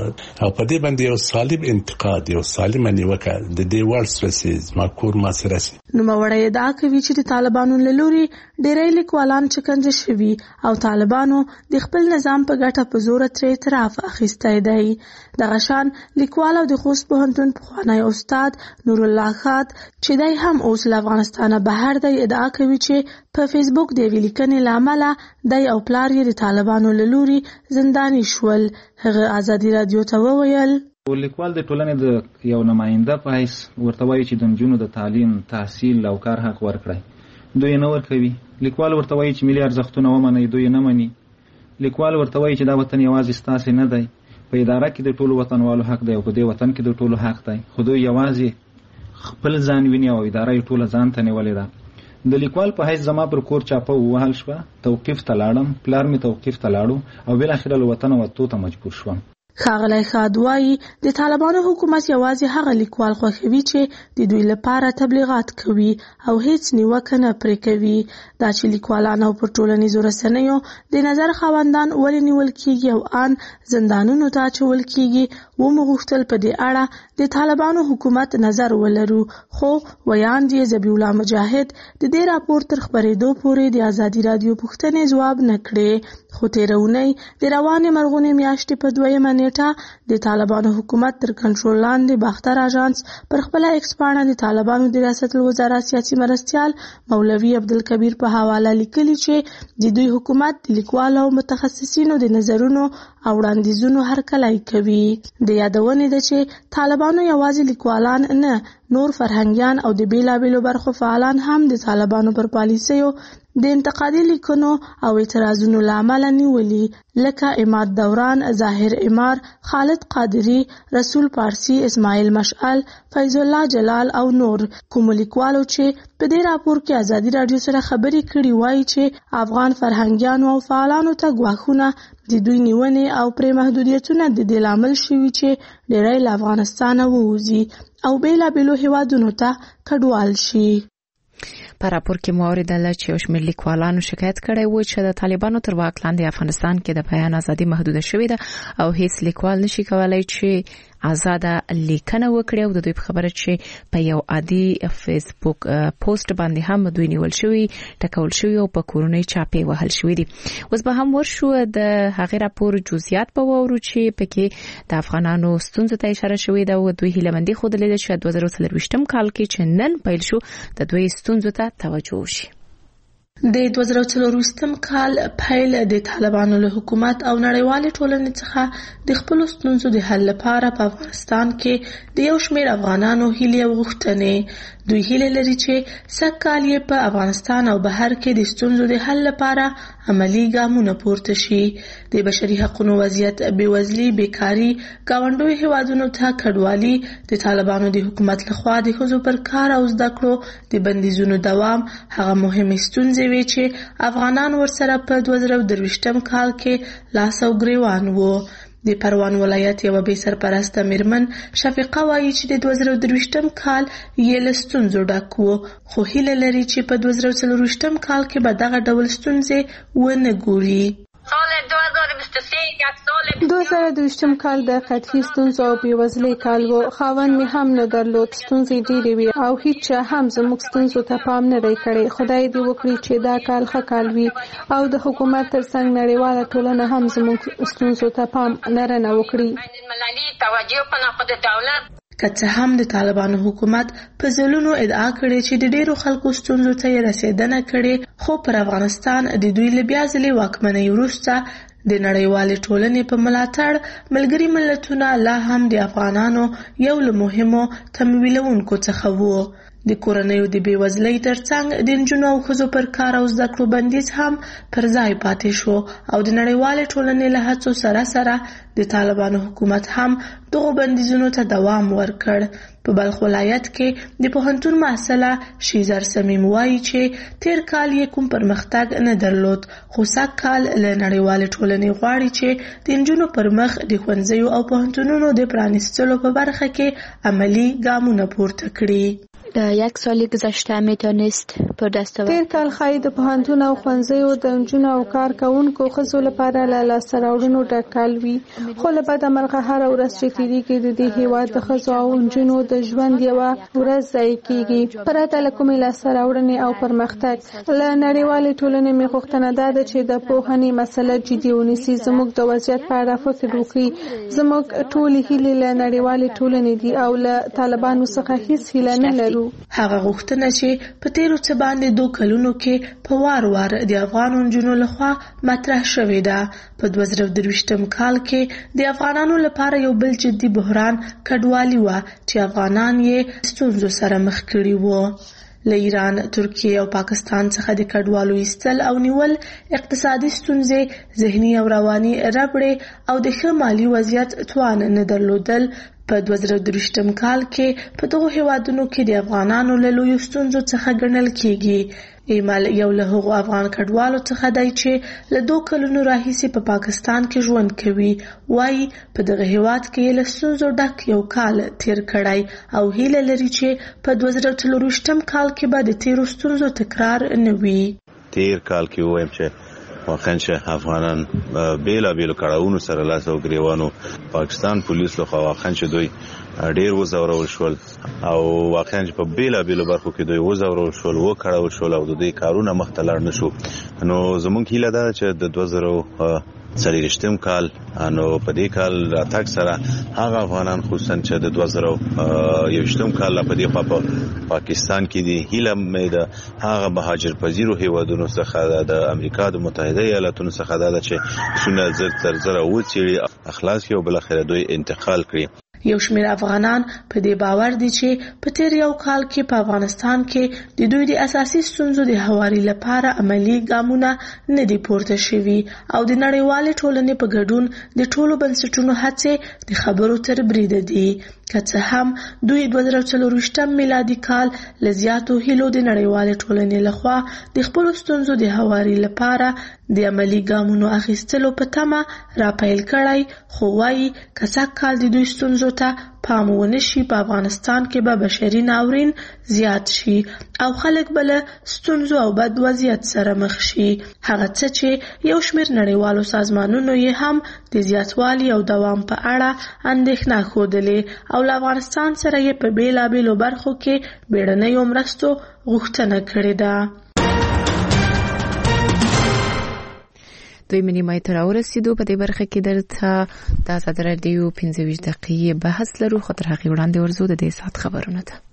S18: او په دې باندې یو سالم انتقاد، یو سالمه نیوکه د دې وړ شوه چې زما کور ما سره شي.
S9: نوموړی ادعا کوي چې د طالبانو له لوري ډېری لیکوالان شکنجه شوي او طالبانو د خپل نظام په ګټه په زوره ترې اعتراف اخیستی دی. دغه شان لیکوال او د خوست پوهنتون پخوانی استاد نور الله خاد چې دی هم اوس له افغانستانه بهر دی ادعا کوي چې په فیسبوک د یوې لیکنې له امله دی او پلار یې د طالبانو له لوري زنداني شول. هغه ازادي رادیو ته وویل
S8: لیکوال د ټولنې د یو نماینده په حیث ورته وایي چې د نجونو د تعلیم، تحصیل او کار حق ورکړي، دوی نه ورکوي. لیکوال ورته وایي چې ملي ارزښتونه ومنئ، دوی نه مني. لیکوال ورته وایي چې دا وطن یوازې ستاسې نه دی، په اداره کې د ټولو وطنوالو حق دی او په دې وطن کې د ټولو حق دی، خو دوی یوازې خپل ځان ویني او اداره یې ټوله ځان ته نیولې ده. د لیکوال په حیث زما پر کور چاپه ووهل شوه، توقیف ته لاړم، پلار مې توقیف ته لاړو او بالاخره له وطنه وتو ته مجبور شوم.
S9: ښاغلی خاد وایي د طالبانو حکومت یوازې هغه لیکوال خوښوي چې د دوی لپاره تبلیغات کوي او هیڅ نیوکه نه پرې کوي. دا چې لیکوالان او پر ټولنیزو رسنیو د نظر خاوندان ولې نیول کېږي او ان زندانونو ته اچول کېږي، ومو غوښتل په دې اړه د طالبانو حکومت نظر ولرو، خو ویاند یې ذبیح الله مجاهد د دې راپور تر خپرېدو پورې د ازادي رادیو پوښتنې ځواب نه کړې. خو تېره اونۍ د روانې مرغونې میاشتې په دویمه نیټه د طالبانو حکومت تر کنټرول لاندې باختر اژانس پر خپله ایکس پاڼه د طالبانو د ریاست الوزرا سیاسي مرستیال مولوي عبدالکبیر په حواله لیکلي چې د دوی حکومت د لیکوالو او متخصصینو د نظرونو او وړاندیزونو هرکلی کوي. د یادونې ده چې طالبانو یوازې لیکوالان نه، نور فرهنګیان او د بیلابیلو برخو فعالان هم د طالبانو پر پالیسیو د انتقادي لیکنو او اعتراضونو له امله نیولي، لکه اماد دوران، ظاهر امار، خالد قادری، رسول پارسی، اسماعیل مشعل، فیض الله جلال او نور. کوم لیکوالو چې په دې راپور کې ازادي رادیو سره خبرې کړي وایي چې افغان فرهنګیانو او فعالانو ته ګواښونه، د دوی نیونې او پرې محدودیتونه د دې لامل شوي چې ډېری له افغانستانه ووځي او بیلابیلو هیوادونو ته کډوال شي.
S1: په راپور کې مو اوریدل چې یو شمېر لیکوالانو شکایت کړی و چې د طالبانو تر واک لاندې افغانستان کې د بیان ازادي محدوده شوې ده او هیڅ لیکوال نشي کولای چې آزاده لیکنه وکړي او د دوی په خبره چې په یو عادي فیسبوک پوسټ باندې هم دوی نیول شوی ټکول شوی او په کورونی چاپی وهل شوی دي. اوس به هم ورشو د هغې راپور جزئیات په وورو چې پکې د افغانانو ستونزو ته اشاره شوې ده او دوی هیلمندي خوده چې دوه زره څلرویشتم کال کې چې نن پیل شو د دوی ستونزو ته توجه وشي.
S19: د دوه زره څلرویشتم کال پیل د طالبانو له حکومت او نړیوالې ټولنې څخه د خپل ستونزو د حل لپاره په افغانستان کې د یو شمېر افغانانو هیلې او غوښتنې. دوی هیله لري چې سږ کال یې په افغانستان او بهر کې د ستونزو د حل لپاره عملی ګامونه پورته شي. د بشري حقوقو وضعیت، بېوزلي، بیکاري، ګاونډیو هیوادونو ته کډوالي، د طالبانو د حکومت لخوا د ښځو پر کار او زده کړو د بندیزونو دوام هغه مهمې ستونزې وي چې افغانان ورسره په دوه زره درویشتم کال کې لاس او ګریوان وو. د پروان ولایت یو بې سرپرسته میرمن شفیقه وایي چې د دوه زره درویشتم کال یې له ستونزو ډک و، خو هیله لري چې په دوه زره څلرویشتم کال کې به دغه ډول ستونزې ونه ګوري.
S9: دوه زره دویشتم کال د قطعي ستونزو او بېوزلۍ کال و. خاوند مې هم نه درلود، ستونزې ډېرې وې او هیڅ چا هم زموږ ستونزو ته پام نه دی کړی. خدای دې وکړي چې دا کال ښه کال وي او د حکومت تر څنګ نړیواله ټولنه هم زموږ ستونزو ته پام لرنه وکړي.
S19: که څه هم د طالبانو حکومت په ځلونو ادعا کړې چې د ډېرو خلکو ستونزو ته یې رسېدنه کړې، خو پر افغانستان د دوی له بیا ځلې واکمنۍ وروسته د نړیوالې ټولنې په ملاتړ ملګري ملتونه لا هم د افغانانو یو له مهمو تمویلونکو څخه وو. د کورنیو د بېوزلۍ ترڅنګ د نجونو او ښځو پر کار او زده کړو بندیز هم پر ځای پاتې شو او د نړیوالې ټولنې له هڅو سره سره د طالبانو حکومت هم دغو بندیزونو ته دوام ورکړ. په بلخ ولایت کې د پوهنتون محصله شیزر سمیم وایي چې تیر کال یې کوم پرمختګ نه درلود، خو سږ کال له نړیوالې ټولنې غواړي چې د نجونو پر مخ د ښوونځیو او پوهنتونونو د پرانیستلو په برخه کې عملی ګامونه پورته کړي.
S20: در یک سال گذشته میتونست پر دست
S9: تیر کال ښایي د پوهنتون او ښوونځیو د نجونو او کار کوونکو ښځو لپاره له لاسته راوړنو ډک کال وي، خو له بده مرغه هره ورځ چې تېرېږي د دې هېواد د ښځو او نجونو د ژوند یوه ورځ ضایع کېږي. پرته له کومې لاسته راوړنې او پرمختګ له نړیوالې ټولنې مې غوښتنه دا ده چې د پوهنې مسله جدي ونیسي، زموږ د وضعیت په اړه فکر وکړي. زموږ ټولې هیلې له نړیوالې ټولنې دي او له طالبانو څخه هیڅ هیله نه لرو.
S19: هغه غوښتنه چې په تیرو څه باندې دوه کلونو کې په وار وار د افغان نجونو لخوا مطرح شوې ده. په دوه زره درویشتم کال کې د افغانانو لپاره یو بل جدي بحران کډوالي وه چې افغانان یې ستونزو سره مخ کړي وو. له ایران، ترکیې او پاکستان څخه د کډوالو ایستل او نیول، اقتصادي ستونزې، ذهني او رواني ربړې او د ښه مالي وضعیت توان نه درلودل په دوه زره درویشتم کال کې په دغو هیوادونو کې د افغانانو له لویو ستونزو څخه ګڼل کېږي. ایمل یو له هغو افغان کډوالو څخه دی چې له دوه کلونو راهیسې په پاکستان کې ژوند کوي. وایي په دغه هیواد کې له ستونزو ډک یو کال تیر کړی او هیله لري چې په دوه زره څلرویشتم کال کې به د تیرو ستونزو تکرار نه وي.
S21: تیر کال کې وایم چې واقعا چې افغانان بیلا بیلو کړهونو سره لاس او ګریوانو پاکستان پولیس له خوا واقعا چې دوی ډیر وزورول شول او واقعا چې په بیلا بیلو برخو کې دوی وزورول شول و کړهول شول او دوی کارونه مخته لاړ نشو. نو زمونږ هیله ده چې د دوه زره څلرویشتم کال نو په دې کال راتګ سره هغه افغانان خصوصا چې د دوه زره یوویشتم کال په دې خوا په پاکستان کې دي، هیله مې ده هغه مهاجر پذیرو هیوادونو څخه د امریکا د متحده ایالاتونو څخه ده چې څونه زر تر زره وڅېړي، اخلاص کړي او بالاخره دوی انتقال کړي.
S19: یو شمېر افغانان په دې باور دي چې په تیر یو کال کې په افغانستان کې د دوی د اساسي ستونزو د هواري لپاره عملی ګامونه نه دي پورته شوي او د نړیوالې ټولنې په ګډون د ټولو بنسټونو هڅې د خبرو تر بریده دي. که څه هم دوی دوه زره څلرویشتم میلادي کال له زیاتو هیلو د نړیوالې ټولنې لخوا د خپلو ستونزو د هواري لپاره د عملی ګامونو اخیستلو په تمه راپیل کړی، خو وایي که سږ کال د دوی ستونزو ته پام ونه شي په افغانستان کې به بشري ناورین زیات شي او خلک بل ستونزو او بد وضعیت سره مخ شي. هغه څه چې یو شمېر نړیوالو سازمانونو یې هم د زیاتوالي او دوام په اړه اندېښنه ښودلې او له افغانستان سره یې په بېلابېلو برخو کې بیړنیو مرستو غوښتنه کړې ده.
S1: دوی منی مای تر ورسېدو په دې برخه کې درته د آزاد رادیو پنځه ویشت دقیقې بحث لرو. خو تر هغې وړاندې ورځو د دې ساعت خبرونه ته.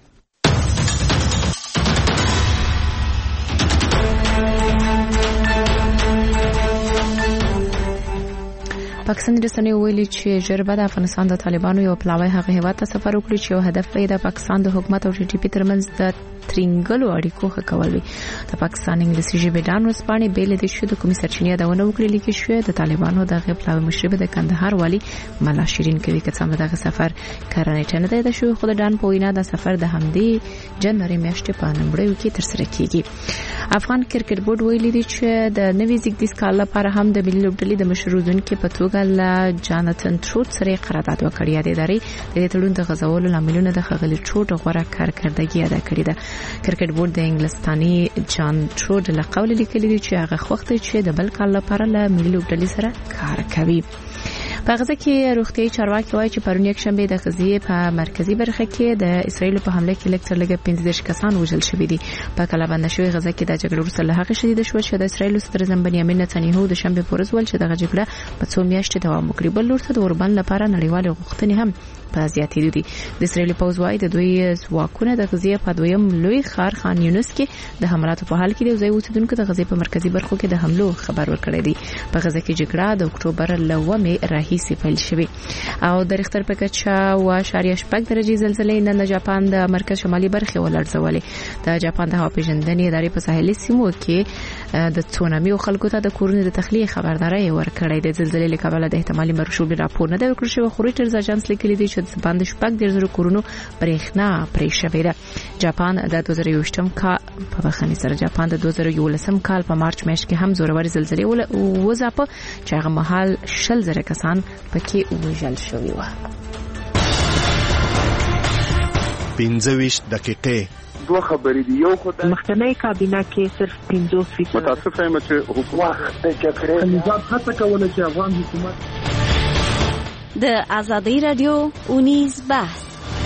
S1: پاکستان رسنیو ویلي چې ژر به د افغانستان د طالبانو یو پلاوی هغه هیواد ته سفر وکړي چې یو هدف یې د پاکستان د حکومت او ټي ټي پي ترمنځ د ترینګلو اړیکو ښه کول وي. د پاکستان انګلیسي ژبې ډان ورځپاڼې بېلې دي چې د کومې سرچینې یادونه وکړي لیکل شوې د طالبانو دغه پلاوی مشر به د کندهار والي ملا شیرین کوي که څه دغه سفر کارنیټه نه دی شوی. خو د ډان په وینا د سفر د همدې جنوري میاشتې په نومبر کې ترسره کیږي. افغان کرکټ بورډ ویلي دی چې د نوي زیږدیز کال لپاره هم د ملي لوبډلې د مشروعیدونکو په توګه له جاناتن تروت سره قرارداد وکړی دی. د دې تړون د غزولو لاملونه د خغلی تروت غوړه کارکړدګي ادا کړې ده. کرکټ بورډ د انګلستاني جان تروت له قول لیکلي دی چې هغه وخت چې د بل کال لپاره له ملي لوبډلې سره کار کوي. په غزه کې روغتيایي چارواکي وایي چې پرون یک شنبه د غزې په مرکزی برخه کې د اسرایل په حمله کې لکټر لګ پنځه دېرش کسان وژل شوي دي. په کلابند شوی غزه کې د جګړې وروسته له هغه شدید شو چې د اسرایل صدر اعظم بنیامین نتنیاهو د شنبه پر ورځ ول چې د جګړه په څو میاشتې دوام وکړي. بل لور ته د اوربند لپاره نړیوال غوښتنې هم په زیاتېدو دي. د اسرایل پوځ وايي د دوی ځواکونه د غزې په دویم لوی ښار خان یونس کې د حملاتو په حال کې د ځای اوسیدونکو د غزې په مرکزی برخو کې د حملو خبر ورکړی دی. په غزه کې جګړه د اکتوبر لومې راهیسې پیل شوه او د ریختر په کچه و شاریه شپږ درجه زلزلې نن د جاپان د مرکز شمالي برخه ولړزولې. د جاپان د هوا پیژندنې ادارې په ساحلي سیمو کې د تسونامي او خلکو ته د کورونو د تخلیه خبرداري ورکړې. د زلزلې له کبله د احتمالي مرشوب راپور نه دی ورکړل شوی. خو ریټرز اژانس لیکلي دی چې د باندې شپږ د زرو کورونو برېښنا پرې شوې ده. جاپان د دوه زره یوولسم کال په بخښنې سره جاپان د دوه زره یوولسم کال په مارچ میاشت کې هم زوروري زلزلې وځاپه چې هغه مهال شل زره کسان پکې وژل شوي و.
S17: پنځه ویشت دقیقې
S5: دوه خبرې دي. یو خدای
S22: مخکنی کابینه کې صرف پنځوس فیصد
S5: متاسفه یم چې حکومت د جګړې
S22: نظام هڅه کوله چې افغان حکومت
S23: د آزادۍ رادیو اونیز بحث.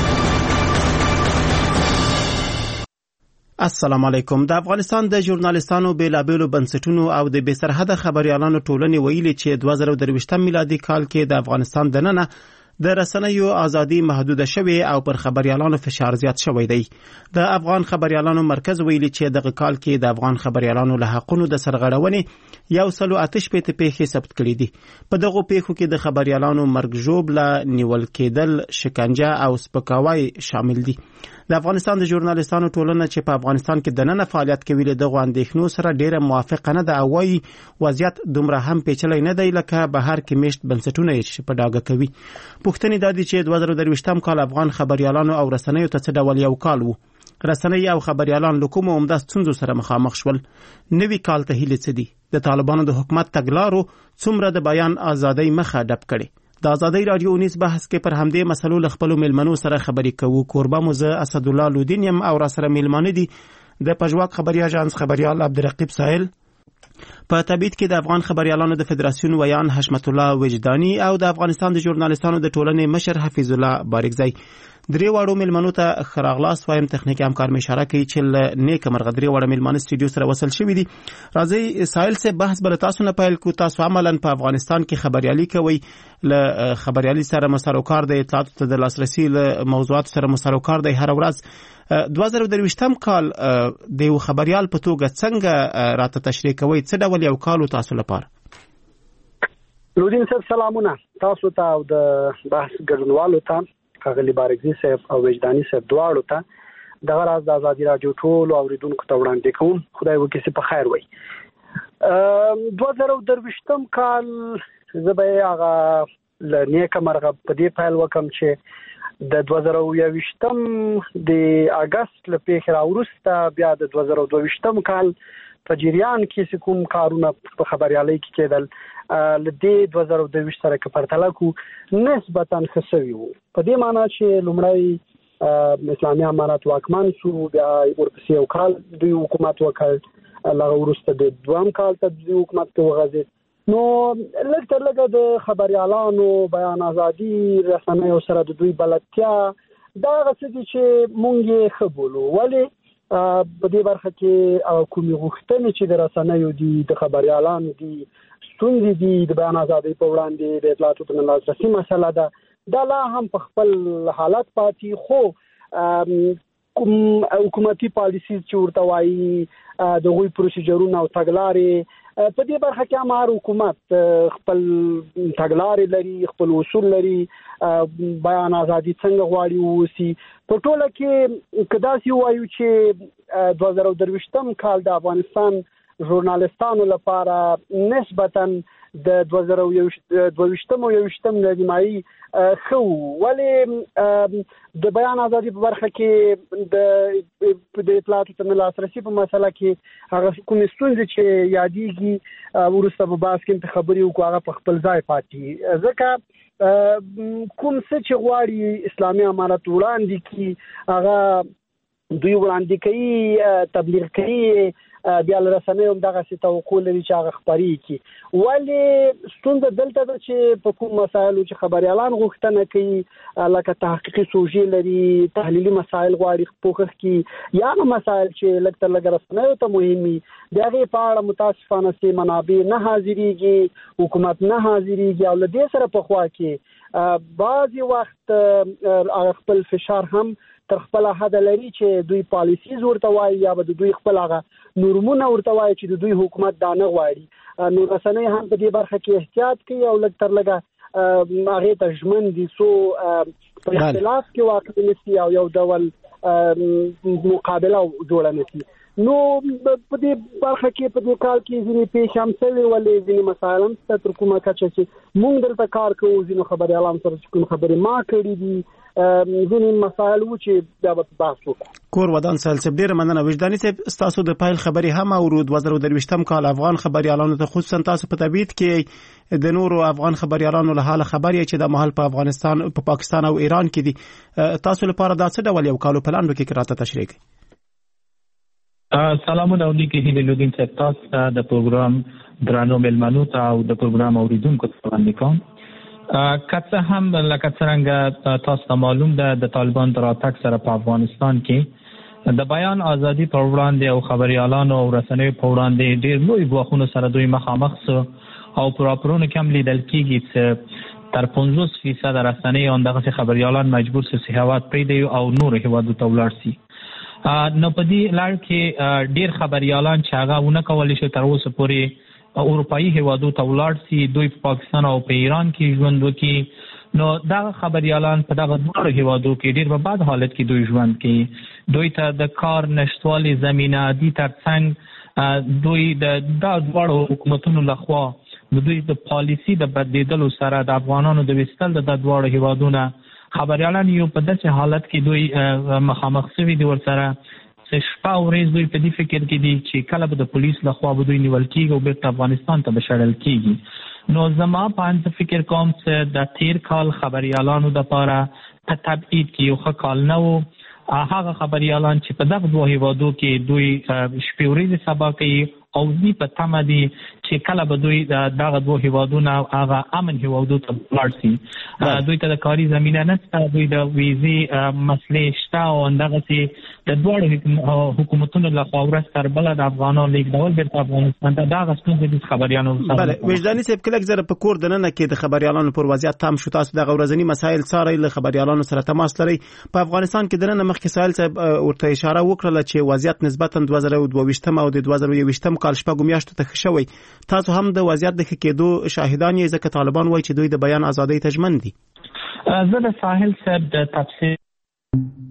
S12: السلام علیکم. د افغانستان د ژورنالیستانو بیلابېلو بنسټونو او د بې سرحده خبريالانو ټولنې ویلي چې دوه زره درویشتم میلادي کال کې د افغانستان دننه د رسنیو ازادي محدوده شوې او پر خبريالانو فشار زیات شوی دی. د افغان خبريالانو مرکز ویلي چې دغه کال کې د افغان خبريالانو له حقونو د سرغړونې یو سلو آتش پېته پیښې ثبت کړې دي. په دغه پیښو کې د خبريالانو مرګ ژوبله، نیول کېدل، شکنجه او سپکاوی شامل دي. د افغانستان د ژورنالیستانو ټولنه چې په افغانستان کې دننه فعالیت کوي له دغه اندېښنو سره ډیره موافقه نه ده او وايي وضعیت دومره هم پیچلی نه دی لکه بهر کې میشت بنسټونه یې په ډاګه کوي. پوښتنې دا دي چې دوه زره درویشتم کال افغان خبريالانو او رسنیو ته څه ډول یو کال وو؟ رسنۍ او خبريالان له کومو عمده ستونزو سره مخامخ شول؟ نوي کال ته هیلې څه دي؟ د طالبانو د حکومت تګلارو څومره د بیان ازادۍ مخه ډب کړي؟ د آزادۍ رادیو اونیز بحث کې پر همدې مسلو له خپلو میلمنو سره خبرې کوو. کوربه مو زه اسدالله لودین یم او را سره میلمانه دي د پژواک خبري اژانس خبريال عبدالرقیب ساحل، په تبعید کې د افغان خبريالانو د فدراسیون ویان حشمت الله وجدانی او د افغانستان د ژورنالیستانو د ټولنې مشر حفیظ الله بارکزی. درې واړو میلمنو ته خراغلاس وایم. تخنیکی همکار می اشاره کوي چې نیکه مرغه درې واړه میلمانه استودیو سره وصل شوي دي. راځي ساحل سے بحث بل تاسو نه پیل کو. تاسو عملاً په افغانستان کې خبريالي کوي، له خبريالي سره مساروکار د اطلاعاتو ته د لاسرسي له موضوعات سره مساروکار دی هر ورځ. دوه زره درویشتم کال د یو خبريال په توګه څنګه راته تشریح کوي؟ څه ډول یو کال تاسو لپاره؟
S24: لودین صاحب سلامونه تاسو ته او د بحث ګډونوالو ته، ښاغلي بارکزي صاحب او وجداني صاحب دواړو ته دغه راز د آزادي رادیو ټولو اوریدونکو ته وړاندې کوم. خدای وکړي چې په خیر وي. دوه زره درویشتم کال زه به هغه له نیکه مرغه په دې پیل وکم چې د دوه زره یوویشتم د اګست له پیښې راوروسته بیا د دوه زره دوهویشتم کال په جریان کې کوم کارونه په خبريالۍ کې کېدل لدې دوه زره دوه ویشت سره پرتله کو نسبتا خسوي وو په دې معنی چې لومړی اسلامي امارات واکمن شو بیا ورپسې یو کال دوی حکومت وکړ لغه وروسته د دوام کال ته دوی حکومت ته وغځېد نو لږ تر لږه د خبريالانو بیان ازادي رسنیو سره د دوی بلدتیا دا څه دي چې مونږ یې خبرو ولی په دې برخه کې کومې غوښتنې چې د رسنیو دي د خبريالانو دي ستونزې دي د بیان ازادي په وړاندې د اطلاعاتو ته لاسرسي مسله ده دا لا هم په خپل حالت پاتې خو کوم حکومتي پالیسي چې ورته وایي د غوي پروسیجرونه او تګلارې په دې برخه کې امر حکومت خپل تګلارې لري خپل اصول لري بیان ازادي څنګه غواړي وسی په ټوله کې کدا سی وایو چې دوه زره دوه ویشتم کال د افغانستان ژورنالستانو لپاره نسبتا د دوه زره دوه ویشتم او یو ویشتم نیمایي خو ولی د بیان ازادي په برخه کې د د اطلاعاتو ته لاسرسي په مسله کې هغه کوم ستونزې چې یادېږي ورسته په باس کې خبري وکړو هغه په خپل ځای پاتې ځکه کوم څه چې غواړي اسلامي امارات وړاندې کی هغه دوی وړاندې کوي تبلیغ کوي بیا لرسنه هم دغه څه توقع لري چې هغه خبري کی ولی ستونزه دلته ده چې په کوم مسایلو چې خبريالان غوښتنه کوي لکه تحقیقي سوژې لري تحلیلي مسایل غواړي پوښښ کی یا مسایل چې لکه لکه رسنیو ته مهمي دغه په اړه متاسفانه سي منابع نه حاضرېږي حکومت نه حاضرېږي او لدې سره په خوا کې بعضي وخت خپل فشار هم تر خپل حد لري چې دوی پالیسي ورته وایي یا به دوی خپل هغه نورمونه ورته وایي چې د دوی حکومت دا نه غواړي نو رسنۍ هم په دې برخه کې احتیاط کوي او لږ تر لږه هغه ته ژمن دي سو په اختلاف کې واقع نشي او یو ډول مقابله جوړه نشي نو په دې برخه کې په دې کال کې ځینې پیښ هم څه ولې ځینې مسایل هم ستر کومه کچه چې مونږ دلته کار کوو ځینې خبريالان سره کوم خبرې ما کړې دي ځینې مسایل و چې دا به بحث وکړو
S12: کور ودان سال سب ډیر مننه وجداني صاحب تاسو د پایل خبري هم او دوه زره دوه ویشتم کال افغان خبريالانو ته خصوصا تاسو په تبعید کې د نورو افغان خبريالانو له حال خبري چې د محل په افغانستان په پا پاکستان او ایران کې دي تاسو لپاره دا څه ډول یو کالو پلان وکړي راته تشریح کړئ
S4: سلامونه او نیکی هیله لودین چې تاسو د پروګرام درانو ملمنو ته او د پروګرام اوریدونکو ته وړاندې کوم کته هم لکه څنګه تاسو معلوم ده د طالبان تر اتاک سره په افغانستان کې د بیان ازادي پر وړاندې او خبريالانو او رسنیو پر وړاندې ډېر لوی ګواښونه سره دوی مخامخ سو او پراپرونو کې هم لیدل کېږي چې تر پنځوس فیصد رسنیو اندغه خبريالان مجبور سي سیاحت پیدا او نور هیوادو ته ولاړ سي نو په دې لار کې ډېر خبريالان چې هغه ونه کولای شي تر اوسه پورې اروپאי هیوادو ته ولاړ سي دوی په پاکستان او په ایران کې ژوند وکړي نو دا خبريالان په دغه دوه هیوادو کې ډېر په بد حالت کې دوی ژوند کوي دوی ته د کار نشټوالي زمينه دي ترڅنګ دوی د دغه حکومتونو لخوا د دوی د پالیسي د بدلیدلو سره د افغانانو د وستل د دوه هیوادونو خبريالان یو په داسې حالت کې دوی مخامخ شوي دي ورسره چې شپه او ورځ دوی په دې فکر کې دي چې کله به د پولیس لخوا به دوی نیول کېږي او بیرته افغانستان ته به شړل کېږي نو زما په اند فکر کوم چې د تیر کال خبريالانو لپاره په تبعید کې یو ښه کال نه و هغه خبريالان چې په دغه دوه هیوادو کې دوی شپې ورځې سبا کوي او دوی په تمه دي چې کله به دوی دغه دوه هیوادونه هغه امن هیوادو ته ولاړ شي دوی ته د کاري زمینه نشته دوی د ویزې مسلې شته او همدغسې د دواړو حکومتونو لخوا ورځ تر بله د افغانانو لیږدول بیرته افغانستان ته دغه ستونزې د خبریانو
S12: بله وجداني صاحب کله زره په کور دننه کې د خبریالانو پر وضعیت تام شو تاسو دغه ورځنی مسایل څارئ له خبریالانو سره تماس لرئ په افغانستان کې دننه مخکې سایل صاحب ورته اشاره وکړه چې وضعیت نسبتا دوه زره دوه ویشتم او د دوه زره یو ویشتم کال شپږو میاشتو ته ښه شوی تاسو هم د وضعیت د ښه کېدو شاهدان یې ځکه طالبان وایي چې دوی د بیان ازادۍ ته ژمن دي
S4: زه د ساحل صاحب د تفسیر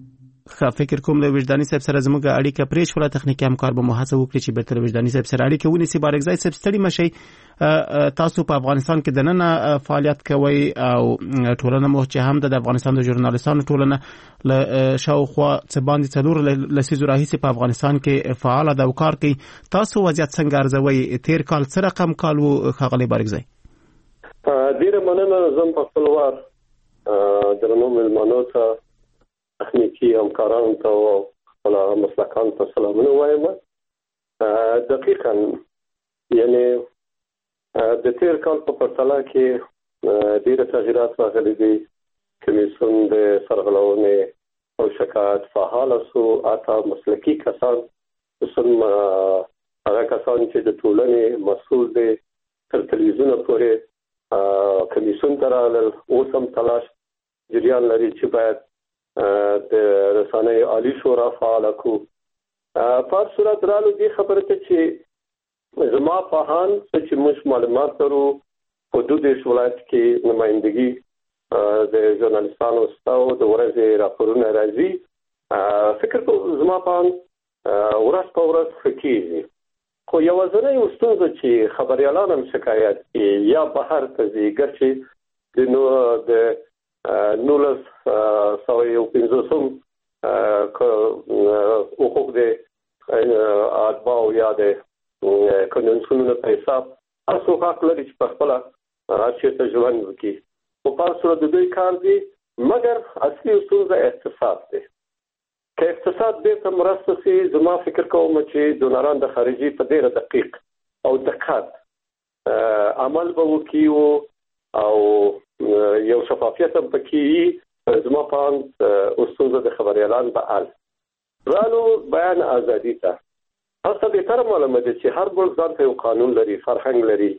S12: ښه فکر کوم له وجداني صاحب سره زموږ اړیکه پرې شوله تخنیکي همکار به مو هڅه وکړي چې بیرته له وجداني صاحب سره اړیکه ونیسي. بارګزای صاحب ستړي مشئ، تاسو په افغانستان کې دننه فعالیت کوئ او ټولنه مو چې هم د افغانستان د ژورنالیستانو ټولنه له شاوخوا څه باندې څلور لسیزو راهیسې په افغانستان کې فعاله ده او کار کوي. تاسو وضعیت څنګه ارزوئ؟ تیر کال څه رقم کال و ښاغلی بارګزای؟
S2: ډېره مننه. زم په خپل وار درنو مېلمنو ته، تخنیکي همکارانو ته او خپل مسلکانو ته سلامونه وایم. دقیقاً یعنی د تیر کال په پرتله کې ډېر تغیرات راغلي دي. کمیسیون د سرغړونې او شکایت فعال شو. اته مسلکي کسان خصوصا هغه کسان چې د ټولنې مسؤل دي تر تلویزیون پورې کمیسیون ته راغلل. اوس هم تلاش جریان لري چې باید د رسنۍ عالی شورا فعاله کړو. په هر صورت رالو دې خبره ته چې زما په هان چې موږ معلومات لرو په دوه دیش ولایت کې نمائندګي د ژورنالیستانو ستاو د ورځې راپورونه راځي. فکر کوم زما په هان ورځ په ورځ ښه کېږي. خو یوازینۍ ستونزه چې خبریالان هم شکایت کوي یا بهر ته ځي، ګرچې د نو د نولس سوه یو پنځوسم حقوق د اتباعو یا د کنونسیونونو په حساب هر څوک حق لري چې په خپله هر چېرته ژوند وکړي. خو په هر صورت د دوی کار دی، مګر اصلي ستونزه اقتصاد دی. که اقتصاد بیرته مرسته شي، زما فکر کوم چې ډونران د خارجي په ډېره دقیق او دقت عمل به وکړي او یو شفافیت هم پکې زما په اند ستونزه د خبریالان به حل رالو. بیان ازادي ته تاسو بهتره معلومه ده چې هر بل ځان ته یو قانون لري، فرهنګ لري.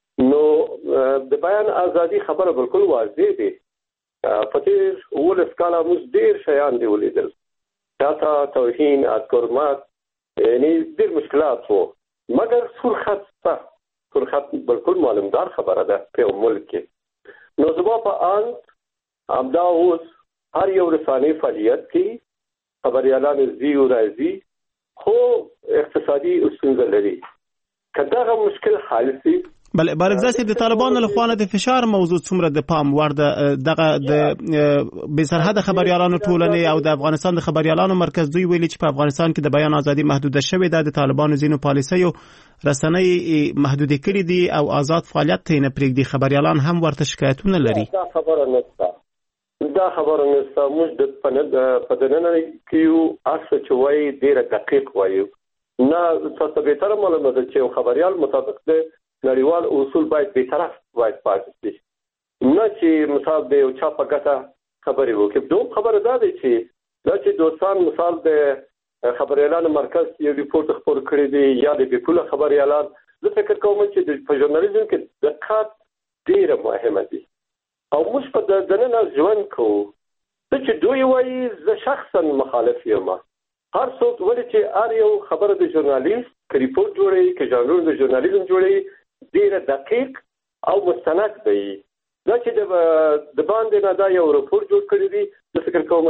S2: نو د بیان ازادي خبره بالکل واضح دي. په دې ولس کاله موږ ډېر شیان دی ولیدل، داتا توهین ادکرمات یعنی ډېر مشکلات وو، مګر سور خط څه سور خط بالکل معلومدار خبره ده په ملک کې. نو زما په ان همدا اوس هر یو رسانې فعالیت کوي، خبریالان زی او راځي، خو اقتصادي ستونزې لري. که دغه مشکل حل شي
S12: بله بارګزای صاحب، د طالبانو له خوا د فشار موضوع څومره د پام وړ ده؟ دغه د بې سرحده خبریالانو ټولنې او د افغانستان د خبریالانو مرکز دوی ویلي چې په افغانستان کې د بیان ازادي محدوده شوې ده. د طالبانو ځینو پالیسیو رسنۍ محدودې کړي دي او آزاد فعالیت ته نه پرېږدي. خبریالان هم ورته شکایتونه لري.
S2: دا خبره نشته، دا خبره نشته. موږ د په دننه کې یو اصل چې وایي ډېره دقیق وایو. نه تاسو بهتره معلومه ده چې خبریال مطابق د نړیوال اصول باید بیطرف باید پاتې شي، نه چې مثال د یو چا په ګټه خبرې وکړي. دوم خبره دا دی چې دا چې دوستان مثال د خبریالانو مرکز یو ریپورت خپور کړی دی یا د بیپوله خبریالان، زه فکر کوم چې په ژورنالیزم کې دقت ډېره مهمه دي او موږ په دننه ژوند کوو. څه چې دوی وایي زه شخصا مخالف یم. هر څوک ولې چې هر یو خبره د ژورنالیست که ریپورت جوړوي که ژانرونه د ژورنالیزم جوړوي ډېره دقیق او مستند به وي. دا چې د باندې نه دا یو رپورټ جوړ کړی دی، زه فکر کوم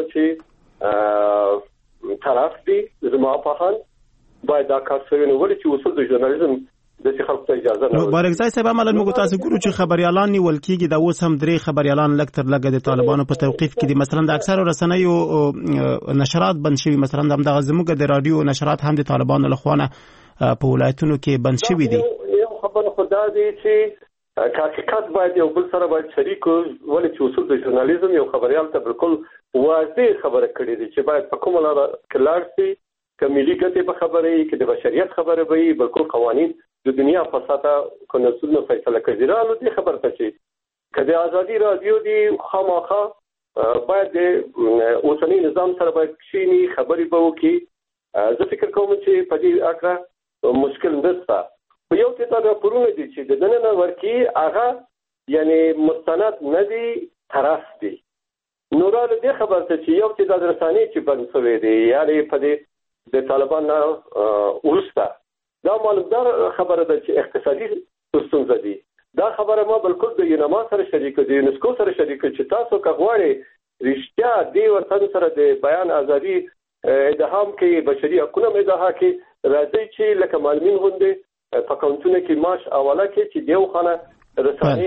S2: چې طرف دی زما په حال باید دا کار شوی نه ولې چې اصول د ژورنالیزم د خلکو ته اجازه نه ورکوي.
S12: بارګزای صاحب، عملاً موږ تاسو ګورو چې خبریالان نیول کېږي. دا اوس هم درې خبریالان لږ تر لږه د طالبانو په توقیف کې دي. مثلا د اکثرو رسنیو نشرات بند شوي، مثلا همدغه زموږ د رادیو نشرات هم د طالبانو له خوا نه په ولایتونو کې بند شوي دي.
S2: یو خبره خو دا دی چې حقیقت باید یو بل سره باید شریک ولې چې اصول د ژورنالیزم یو خبریال ته بالکل واضح خبره کړې دي چې باید په کومه لاره کې لاړ شي، که ملي ګټې به خبره وي که د بشریت خبره به وي. بالکل قوانین د دنیا په سطحه کنسولونه فیصله کوي. رالو دې خبره ته چې که د ازادي رادیو دی خامخا باید د اوسني نظام سره باید کښېني، خبرې به وکړي. زه فکر کوم چې په دې اړه مشکل نشته. په یو تعداد راپورونه دي چې د دننه ورکي هغه یعنی مستند نه دي، طرف دي. نو رالو دې خبره ته چې یو تعداد رسانې چې بند شوي دي یعنی په دې د طالبان نه وروسته دا معلومدار خبره ده چې اقتصادي ستونزه دي. دا خبره ما بالکل د یونما سره شریک دي، یونسکو سره شریک چې تاسو که غواړئ رښتیا دې وطن سره د بیان ازادي ادهام کې بشري حقوقو مداها کې راځي چې لکه معلمین غونډې په کونټونه کې ماش اوله کې چې دیو خانه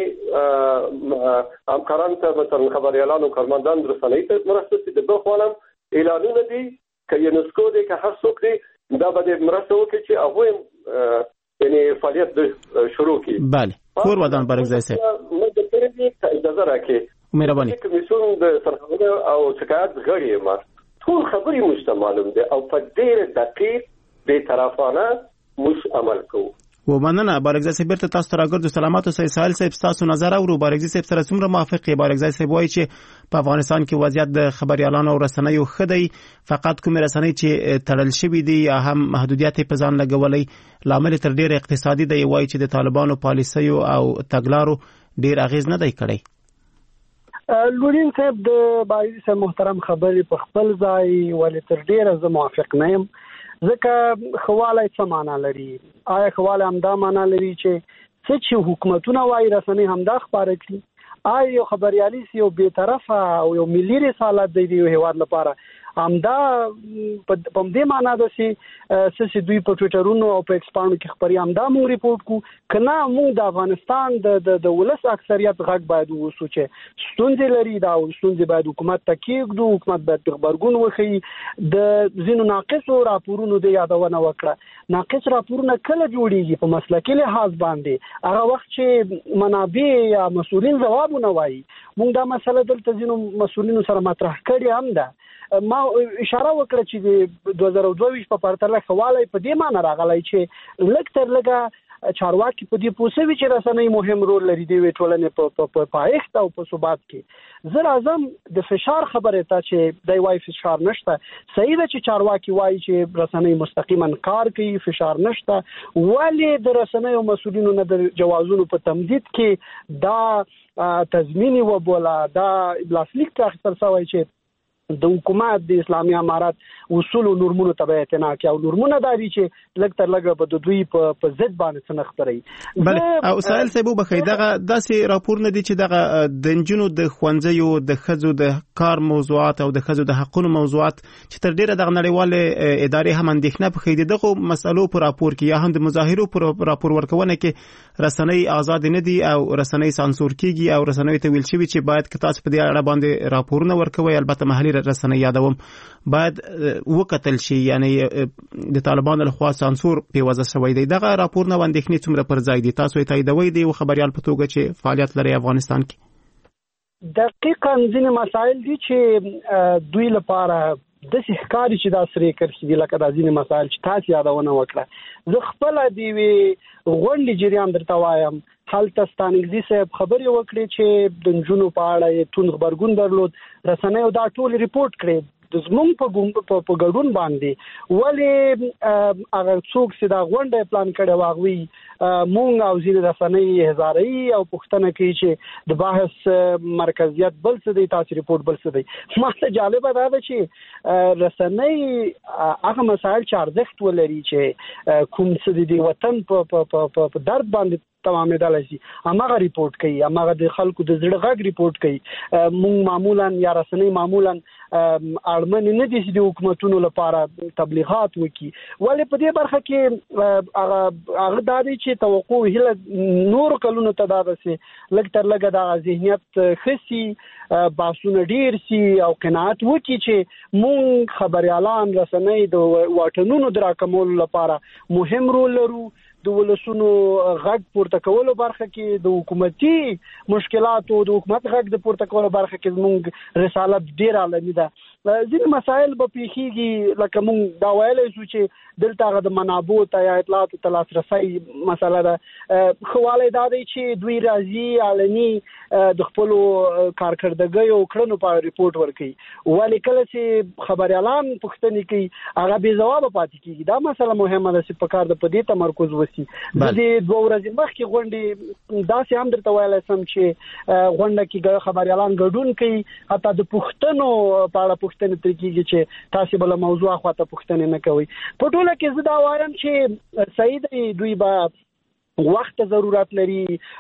S2: رسنۍ همکاران ته مثلا خبريالان او کارمندان رسنۍ ته مرسته د بخوالم اعلانونه دي چې یونسکو دې که هر څوک دې دا به مرسته وکړي چې هغه یعنی فعالیت شروع کړي.
S12: بله کور ودان برګزای سه
S2: مو د پرې اجازه راکړي
S12: مهرباني
S2: کمیسیون د سرحدونو او شکایت غړي ما ټول خبرې مشته معلوم دي او په ډېر دقیق به طرفانه مش عمل کوو.
S12: و مننه بارګزای صاحب ته تاسو راګرځو سلامات اوسئ. سهیل صاحب تاسو نظر اورو بارګزای صاحب سره څومره موافق یې؟ بارګزای صاحب وایي چې په افغانستان کې وضعیت د خبريالانو او رسنیو خدای فقط کوم رسنۍ چې تړل شوی دي یا هم محدودیت په ځان لګولې لامل تر ډیر اقتصادي دی. وایي چې د طالبانو پالیسیو او تګلارو ډیر اغیز نه دی کړی.
S24: لورین صاحب د بارګزای صاحب محترم خبرې په خپل ځای ولې تر ډیره زه موافق نه یم ځکه خواله څه معنا لري. آیا خواله همدا معنا لري چې څه چې حکومتونه وایي رسنۍ همدا خبره کوي؟ آیا یو خبريالي یو بې طرفه او یو ملي رسالت دی یو هیواد لپاره همدا په دې معنا ده چې سې دوی په ټویټرونو او په ایکسپانو کې خبري همدا مو ریپورت کو کنه موږ د افغانستان د د ولس اکثریت غږ باید وسو چې ستونزې لري دا ستونزې باید حکومت ته کېږدو حکومت باید خبرګون وکړي. د زینو ناقصو راپورونو د یادونه وکړه. ناقص راپورونه کله جوړیږي په مسلکي لحاظ باندې هغه وخت چې منابع یا مسؤلین ځوابونه وایي. موږ دا مسله دلته زینو مسؤلینو سره مطرح کړې هم ده. ما اشاره وکړه چې د دوه زره دوه ویشت په پرتله خواله په دې معنی راغلی چې لږ تر لږه چارواکي په دې پوسوي چې رسنۍ مهم رول لري د ټولنې په پایښت او په ثبات کې. زه راځم د فشار خبره ته چې د وای فشار نشته. صحیح ده چې چارواکي وایي چې رسنۍ مستقیما کار کوي فشار نشته ولې د رسنۍ او مسؤلینو نه د جوازونو په تمدید کې دا تضمینی و بولا دا لاسلیک تر سوي چې د حکومت د اسلامي امارات اصول او نورمونو تبع اعتنا کوي او نورمونه داري چې لږ تر لږه په دوی په ضد باندې څنګه خبري.
S12: بله او سائل صاحب بخیر دغه داسې راپور نه دي چې دغه د انجونو د خوانځيو د خزو د کار موضوعات او د خزو د حقوقو موضوعات چې تر ډیره دغه نړیواله ادارې هم اندېښنه په خېده دغه مسلو پر راپور کې یا هم د مظاهرو پر راپور ورکونه کې رسنۍ آزاد نه دي او رسنۍ سانسور کیږي او رسنۍ ته ویل شوی چې باید که تاسو په دې اړه باندې راپورونه ورکوي البته محلي رسنۍ یادوم باید وکتل شي یعنی د طالبانو لخوا سانسور په وجه شوی دی. دغه راپور نه اندېښنې څومره پر ځای دي تاسو یې تاییدوي دی او خبريال په توګه چې فعالیت لري افغانستان کې؟
S24: دقیقاً ځینې مسایل دي چې دوی لپاره د ښکاری چې دا سری کرخي دي لکه د ځینې مسایل چې تاسو یادونه وکړه. زه خپل دی وی غونډې جریان درته وایم هلته ستانګزي صاحب خبرې وکړي چې د جنونو په اړه تون خبرګون درلود رسنۍ دا ټول ریپورت کړي د زمون په په ګډون باندې ولې هغه څوک چې دا غونډه پلان کړي واغوي مونږ او ځینې رسنۍ هزاري او پښتنه کوي چې د بحث مرکزیت بل څه دی تاسو ریپورت بل څه دی. ما ته جالب دا ده چې رسنۍ هغه مسایل چې ارزښت ولري چې کوم څه دی وطن په درد باندې تمامه دلاسي هغه ریپورت کوي هغه د خلکو د زړه غږ ریپورت کوي. مونږ معمولا یا رسنۍ معمولا اړمن نه دي چې د حکومتونو لپاره تبلیغات وکړي ولې په دې برخه کې هغه هغه د دې چې توقع هله نور کلونو ته دا سي لږ تر لږه د ذهنیت خسي باسونه ډیر سي او قناعت وکړي چې مونږ خبريالان رسنۍ د واټنونو دراکمول لپاره مهم رول لرو. د ولسونو غږ پورته کولو برخه کې د حکومتي مشکلاتو د حکومت غږ د پورته کولو برخه کې موږ رسالت ډیر عالمي ده. ځینې مسایل به پیښیږي لکه موږ دا ویلی شو چې دلته هغه د منابعو ته یا اطلاعاتو ته لاسرسی مسله ده. ښه دا دی چې دوی راځي علني د خپلو کارکردګیو او کړنو په اړه ریپورټ ورکوي ولې کله چې خبریالان پوښتنې کوي هغه بې ځوابه پاتې کېږي. دا مسله مهمه ده چې په کار د په دې تمرکز وسي. د دې دوه ورځې مخکې غونډې داسې هم درته ویلی سم چې غونډه کې خبریالان ګډون کوي حتی د پوښتنو په اړه پوښتنې ترې کېږي چې تاسې بله موضوع خواته پوښتنې نه کوئ. په ټوله کې زه دا وایم چې صحیح دی دوی به وخت ضرورت لري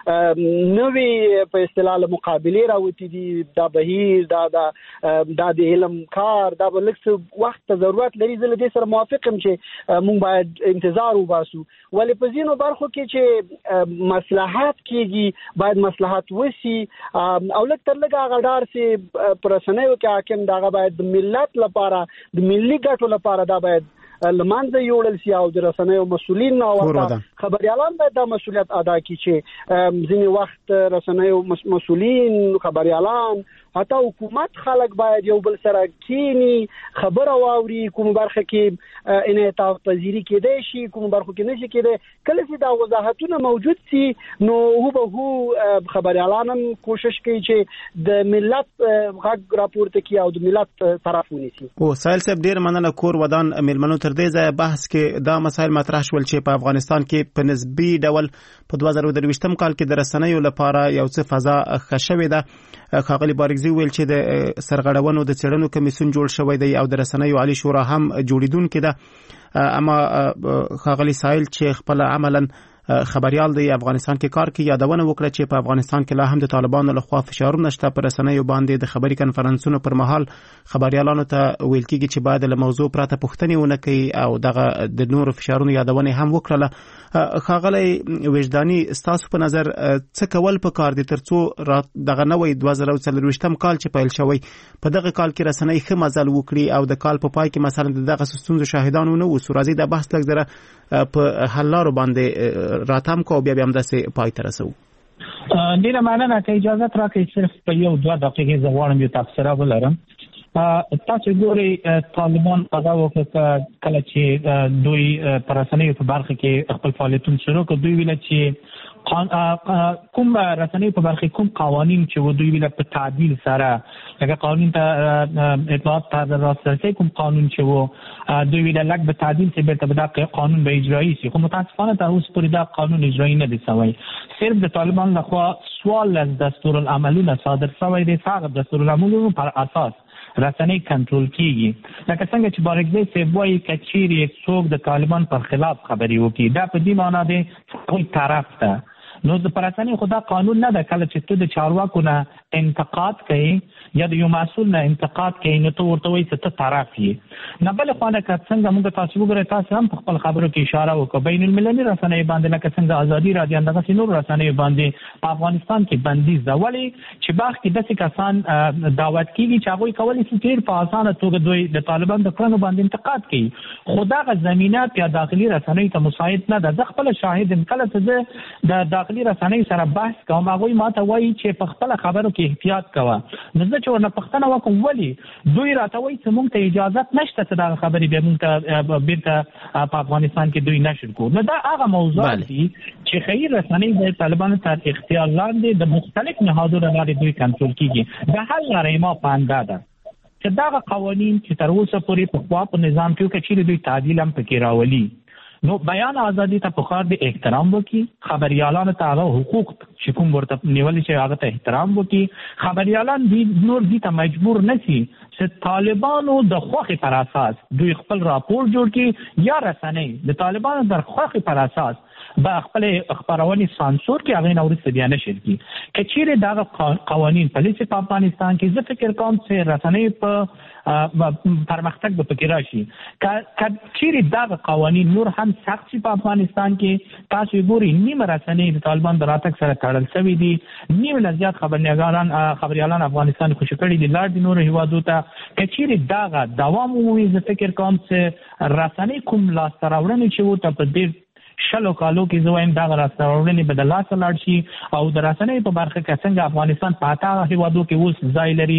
S24: نوې په اصطلاح مقابله راوتی دي دا بهیر دا دا د علم کار دا لکه وخت ضرورت لري زله دې سره موافقم چې مونږ باید انتظار وباسو ولې په ځینو برخو کې چې مصلحت کیږي باید مصلحت وسی او لکه تر لږه غډار سي پرسنیو کې حاکم دا باید د ملت لپاره د ملي ګټو لپاره دا باید لمانځه یوړل سي او د رسنیو مسولین او خبريالان باید دا مسولیت ادا کړي چې ځینې وخت رسنیو مسولین خبريالان حتی حکومت خلک باید یو بل سره کینی خبره واوري کوم برخه کې انعطاف پذیری کېدای شي کوم برخه کې نشي کېدای کله چې دا وضاحتونه موجود سي نو هو به هو خبريالان هم کوشش کوي چې د ملت غږ راپورته کوي او د ملت طرف ونیسي.
S12: او سایل صاحب ډیر مننه کور ودان ملمنو تر دې ځای بحث کې دا مسایل مطرح شول چې په افغانستان کې په نسبی ډول په دوه زره درویشتم کال کې د رسنیو لپاره یو څه فضا ښه شوې ده. ښاغلي بارګزي ویل چې د سرغړونو د څېړنو کمیسیون جوړ شوی دی او د رسنیو عالی شورا هم جوړیدونکې ده اما ښاغلي سایل چې خپل عملاً خبريال دی افغانستان کې کار کوي یادونه وکړه چې په افغانستان کې لا هم د طالبانو لخوا فشارونه شته پر رسنیو باندې د خبري کنفرانسونو پر مهال خبريالانو ته ویل کېږي چې باید له موضوع پرته پوښتنې ونه کوي او دغه د نورو فشارونو یادونه هم وکړه. ښاغلی وجداني ستاسو په نظر څه کول پکار دي ترڅو دغه نوې دوه زره څلرویشتم کال چې پیل شوی په دغه کال کې رسنۍ ښه مزل وکړي او د کال په پای کې مثلا دغه ستونزو شاهدان ونه وو. راځي د بحث لږ زره په حل لارو باندې راتم کو بیا بیا هم داسې پای ته رسو.
S4: ډیره مننه که اجازه راکړئ صرف په یو دوه دقیقې زه غواړم یو تبصره ولرم. تاسو ګورئ طالبان قضا وکړه کله چې دوی پر رسنیو په برخه کې خپل فعالیتونه شروع کړ دوی ویل چې کوم رسنیو په برخه کوم قوانین چې دوی ویل په تعدیل سره لکه قانون ته اطلاعات ته راسرسي کوم قانون چې وو دوی ویل لکه په تعدیل چې به تبدا قانون به اجرایی شي خو متاسفانه تر اوسه پورې دا قانون اجرایی نه دي شوی. صرف د طالبان لخوا سوال از دستورالعملونه صادر شوی دی هغه دستورالعملونو پر اساس رسنۍ کنټرول کیږي لکه څنګه چې بارګزی صاحب وایي کچېرې څوک د طالبان پر خلاف خبري وکړي دا په دې معنی دی کوم طرف ته نو د پرسنۍ خدا قانون نه ده کله چې ته د چارواکو نه انتقاد کوي یا د یو مسؤل نه انتقاد کوي نو ته ورته وایي چې ته طرف یې نه بل خو نه که څنګه موږ تاسو وګورئ تاسو هم په خپل خبرو کې اشاره وکړه بین المللي رسنۍ باندې لکه څنګه ازادي رادیو اندغه نور رسنۍ باندې په افغانستان کې بندیز ده ولې چې باغ کې داسې کسان دعوت کیږي چې هغوی کولی شي ډېر په اسانه توګه دوی د طالبان د کړنو باندې انتقاد کوي خو دغه زمینه په داخلي رسنۍ ته مساعد نه ده. زه خپل شاهد یم کله چې زه د داخلي رسنۍ سره بحث کوم هغوی ماته وایي چې په خپل خبرو کې احتیاط کوه نو زه چې ورنه پوښتنه وکړم ولې دوی راته وایي چې موږ ته اجازت نشته چې دغه خبرې بیا موږ ته بیرته په افغانستان کې دوی نشر کړو. نو دا هغه موضوعات دي چې خیر رسنۍ د طالبانو تر اختیار لاندې د مختلف نهادونو لارې دوی کنټرول کیږي. د حل لارې ما پاندا ده چې دغه قوانین چې تر اوسه پورې په خوا په نظام کې کچېرې دوی تعدیل هم پکې راولي نو بیان ازادي ته پخار د احترام وکي خبريالانو ته هغه حقوق چې کوم ورته نیول شي هغه ته احترام وکي خبريالان دي نور دي ته مجبور نشي چې طالبانو د خوخي پر اساس دوی خپل راپور جوړ کړي یا رسنۍ د طالبانو د خوخي پر اساس با خپل خبرونه سانسور کې هغه نورسته بیان نشي کی کچېره دا قوانین پالیسي په افغانستان کې زه فکر کوم چې رسنۍ په پرمختګ به پکې راشي کچېره دا قوانین نور هم سخت شي په افغانستان کې تاسو ګورئ نیمه رسنۍ د طالبان د راتګ سره تړل شوی دي نیمه زیات خبرنګاران خبريالان افغانستان خوشی کړي دي لار د نور هیوادو ته کچېره دا دوام وي زه فکر کوم چې رسنۍ کوم لاس راوړنې چې وو ته په دې شلو کالو کې زویم دا راستورولنې بدل لاس لاړ شي او د رسنۍ په برخه کې څنګه افغانستان په اته هیوادو کې اوس ځای لري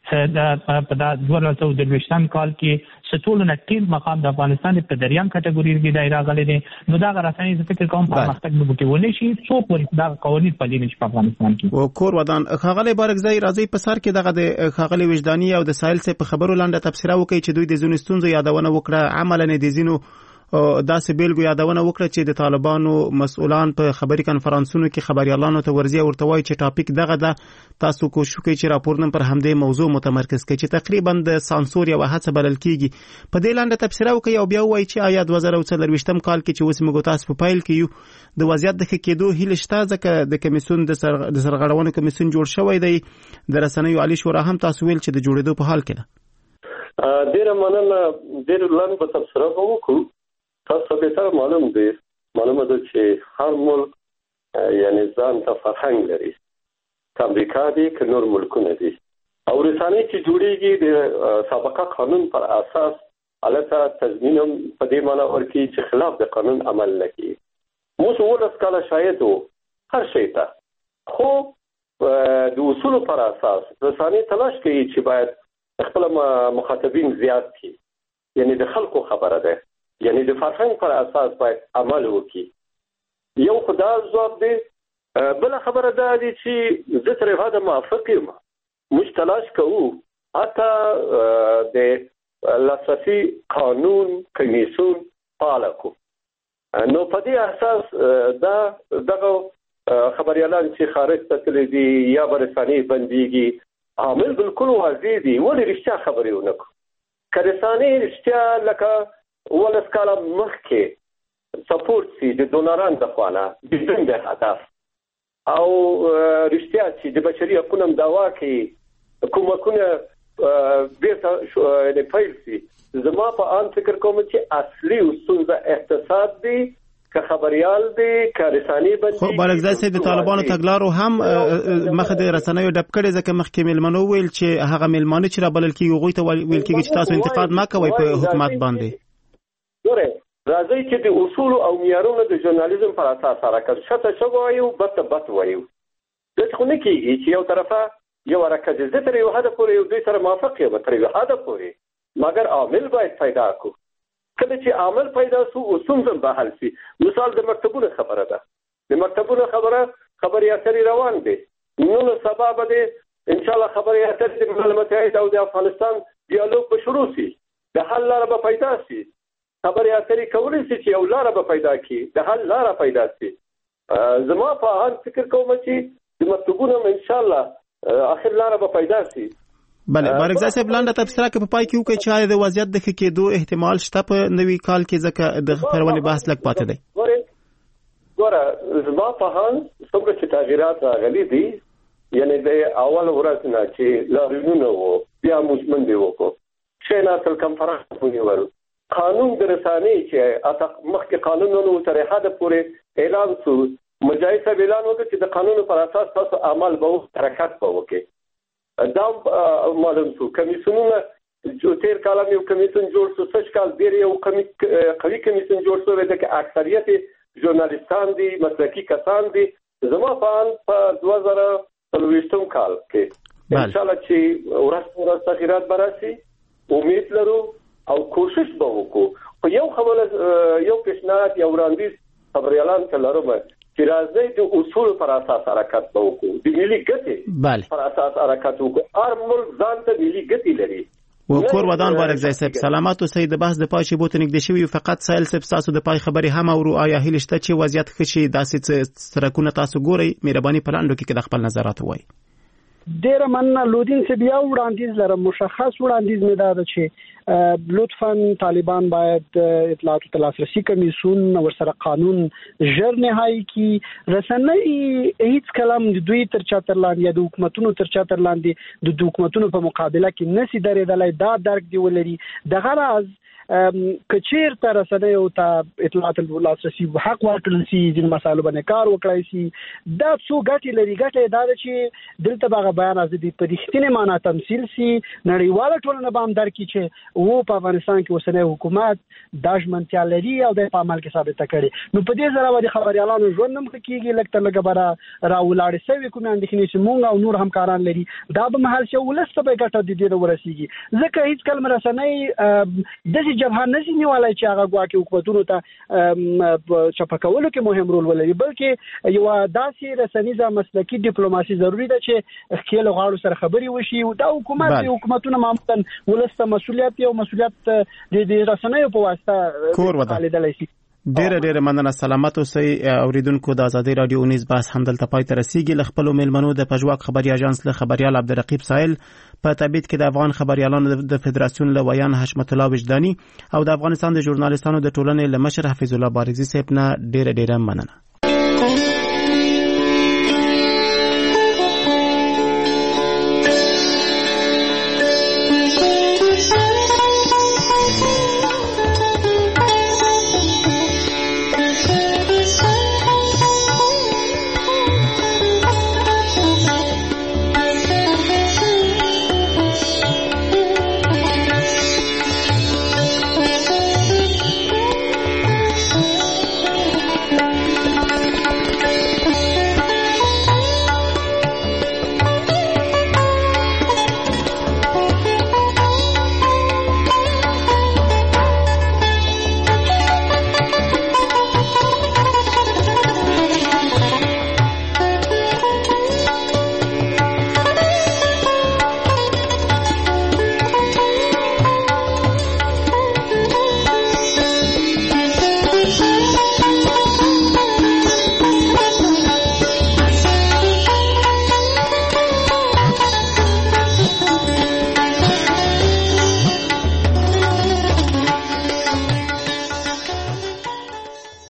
S4: په دا دوه زره درویشتم کال کې ستول نه ټیم مقام د افغانستان په دریان کټګوري کې دایره غلې دي نو دا رسنۍ ز فکر کوم په مختګ نه بوتي ونی شي څو پورې دا قوانین په لینش په افغانستان کې
S12: او کور ودان خاغلی بارګزی راځي په سر کې دغه د خاغلی وجداني او د سایل سه په خبرو لاندې تفسیر وکړي چې دوی د زونستونزو یادونه وکړه عملاً د زینو داسې بیلګو یادونه وکړه چې د طالبانو مسؤلان په خبري کانفرنسونو کې خبريالانو ته ورځي او ورته وایي چې ټاپک دغه ده، تاسو کوشش وکړئ چې راپورونه پر همدې موضوع متمرکز کړئ، چې تقریبا د سانسور یو هڅه بلل کیږي. په دې لاندې تفسیر وکړئ او بیا وایي چې آیا دوه زره څلرویشتم کال کې چې اوس موږ تاسو په پایل کې یو د وضعیت د ښه کېدو هیله شته، ځکه د کمیسیون د سرغړونې کمیسیون جوړ شوی دی، د رسنیو عالی شورا هم تاسو ویل چې د جوړېدو په حال کې ده.
S2: ډیره مننه. ډیر لاندې په تفسیر وکړو. تاسو به تر معلوم دی معلومه ده چې هر ملک یعنی ځان ته فرهنګ لري، امریکا دی که نور ملکونه دي، او رسنۍ چې جوړیږي د سابقه قانون پر اساس البته تضمین په دې معنی ورکړي چې خلاف د قانون عمل نه کوي. موږ ولس کله شاهد وو هر شي ته، خو د اصول پر اساس رسنۍ تلاش کوي چې باید خپل مخاطبین زیات کړي، یعنی د خلکو خبره ده، یعنی د فرهنګ پر اساس باید عمل وکړي. یو خدای ځواب دی. بل خبره ده چې زه تر هغه موافق یم، موږ تلاش کوو حتی د لاسرسي قانون کمیسیون فعال کړو. نو په دې اساس دا دغه خبريالان چې خارج ته تللي دي یا برساني بنديږي عامل بالکل واضح دي، ولې رښتیا خبرې ونه کړو. که رسانې رښتیا لکه ولس کاله مخکې سپورټ سي د ډونرانو د خوا نه بدون د هدف، او رښتیا چې د بشري حقونو دعوا کوي کومکونه بیرته پیل سي. زما په ان فکر کوم چې اصلي ستونزه اقتصاد دی که خبريال دی که رساني بندي.
S12: خو بارګزای سي د طالبانو تګلارو هم مخه د رسنیو ډب کړي، ځکه مخکې ملمنو ویل چې هغه ملمانه چې را بلل کیږي غوي ته ویل کیږي چې تاسو انتقاد ما کوي په حکومت باندې.
S2: ګوره راځي چې د اصول او معیارونو د ژورنالیزم پر اساس حرکت شته شو وایو بت بت وایو. د څخه کیږي چې یو طرفه یو حرکت د تر یو هدف پورې یو دوی سره موافق یم تر یو هدف پورې، مګر عامل باید پیدا کو. کله چې عامل پیدا سو اصول زم به حل شي. مثال د مکتبونو خبره ده، د مکتبونو خبره خبري اثر روان دي، نو سبب ده ان شاء الله خبري اثر د ملل متحد او د افغانستان ډیالوګ به شروع شي، د حل لاره به پیدا شي. خبري اثر کولای شي چې یو لاره به پیدا کی، د حل لاره پیدا شي. زما په هغه فکر کوم چې د مکتبونو ان شاء الله اخر لاره به پیدا شي.
S12: بله بارګزای صاحب لاندې تفسیر کې په پای کې وکړي چې د وضعیت د ښه کېدو احتمال شته په نوي کال کې، ځکه د خبرونې بحث لږ پاتې دی.
S2: ګوره زما په هان څومره چې تغیرات راغلي دي، یعنی د اول ورځ نه چې لاریونونه وو بیا موږ منډې وکړو، شي ناسل کنفرانس ونیول، قانون د رسانۍ چې مخکې قانونونو تر حد پورې اعلان شو، مجاهد صاحب اعلان وکړ چې د قانون پر اساس تاسو عمل به حرکت به وکړي. دا معلوم شو. کمیسیونونه چې تیر کال یو کمیسیون جوړ شو، سږ کال ډیر یو قوي کمیسیون جوړ شو چې اکثریت ژورنالیستان دي، مسلکي کسان دي. زما په ان په دوه زره څلوېښتم کال کې ان شاء الله چې ورځ ورځ تغیرات براسي، امید لرو او کوشش به وکړو. خو یو خبره یو پیشنهاد یو وړاندیز خبريالان ته لرم چې راځي د اصول پر اساس حرکت وکړو، د ملي ګټې پر اساس حرکت وکړو. هر ملک ځان ته ملي ګټې لري.
S12: وکور ودان بارګزای صاحب سلامات اوسئ. د بحث د پای شی بوته نږدې شوی، فقط سائل صاحب تاسو د پای خبرې هم او آیا هیله شته چې وضعیت ښه شي؟ داسې سرکونه تاسو ګورئ، مهرباني په لاندو کې د خپل نظرات وایي.
S24: ډیره مننه لودین چې بیا وړاندیز لرم. مشخص وړاندیز مې دا ده چې لطفاً طالبان باید اطلاعات او لاسرسي کمیسیون ورسره قانون ژر نهایی کی. رسنۍ هیڅ کلام د دوی تر چتر لاندې یا د حکومتونو تر چتر لاندې د حکومتونو په مقابله کې نسی درېدلای. دا درک دی ولري دغه راز کچیر تر رسنۍ او ته اطلاعات او لاسرسي حق ورکړل شي، د مسایلو باندې کار وکړای شي. دا څو ګټې لري. ګټه دا ده چې دلته به بیان ازادي په رښتینې معنی تمثيل شي، نړیواله ټولنه به هم درکړي چې و په افغانستان کې اوسنی حکومت د ژمنتیا لري او د په عمل کې ثابت کړي. نو په دې ځای باندې خبريالانو ژوند هم کېږي لکه لکه برا راولاړ سوي کوم اندېښنې چې مونږ او نور همکاران لري. دا به محل شو ولسته به ګټه د دې ورسیږي، ځکه هیڅ کله رسنۍ د داسې جبهه نشي نیولای چې هغه ګواکې حکومتونو ته چپکولو کې مهم رول ولري، بلکې یو داسې رسنیزه مسلکي ډیپلوماسي ضروری ده چې خپل غاړو سره خبري وشي او دا حکومت دی حکومتونه معمولا ولسته مسولیت او مسولیت د رسنیو په واسطه
S12: کور ودا ډیره ډیره مننه. سلامت اوسئ اوریدونکو. د ازادي رادیو نیز بحث همدلته پای ته رسیږي. له خپلو میلمنو د پژواک خبري اژانس له خبريال عبدالرقیب سائل، په تبعید کې د افغان خبريالانو د فدراسیون له ویان حشمت الله وجداني او د افغانستان د ژورنالیستانو د ټولنې له مشر حفیظ الله بارزي صاحب نه ډیره ډیره مننه.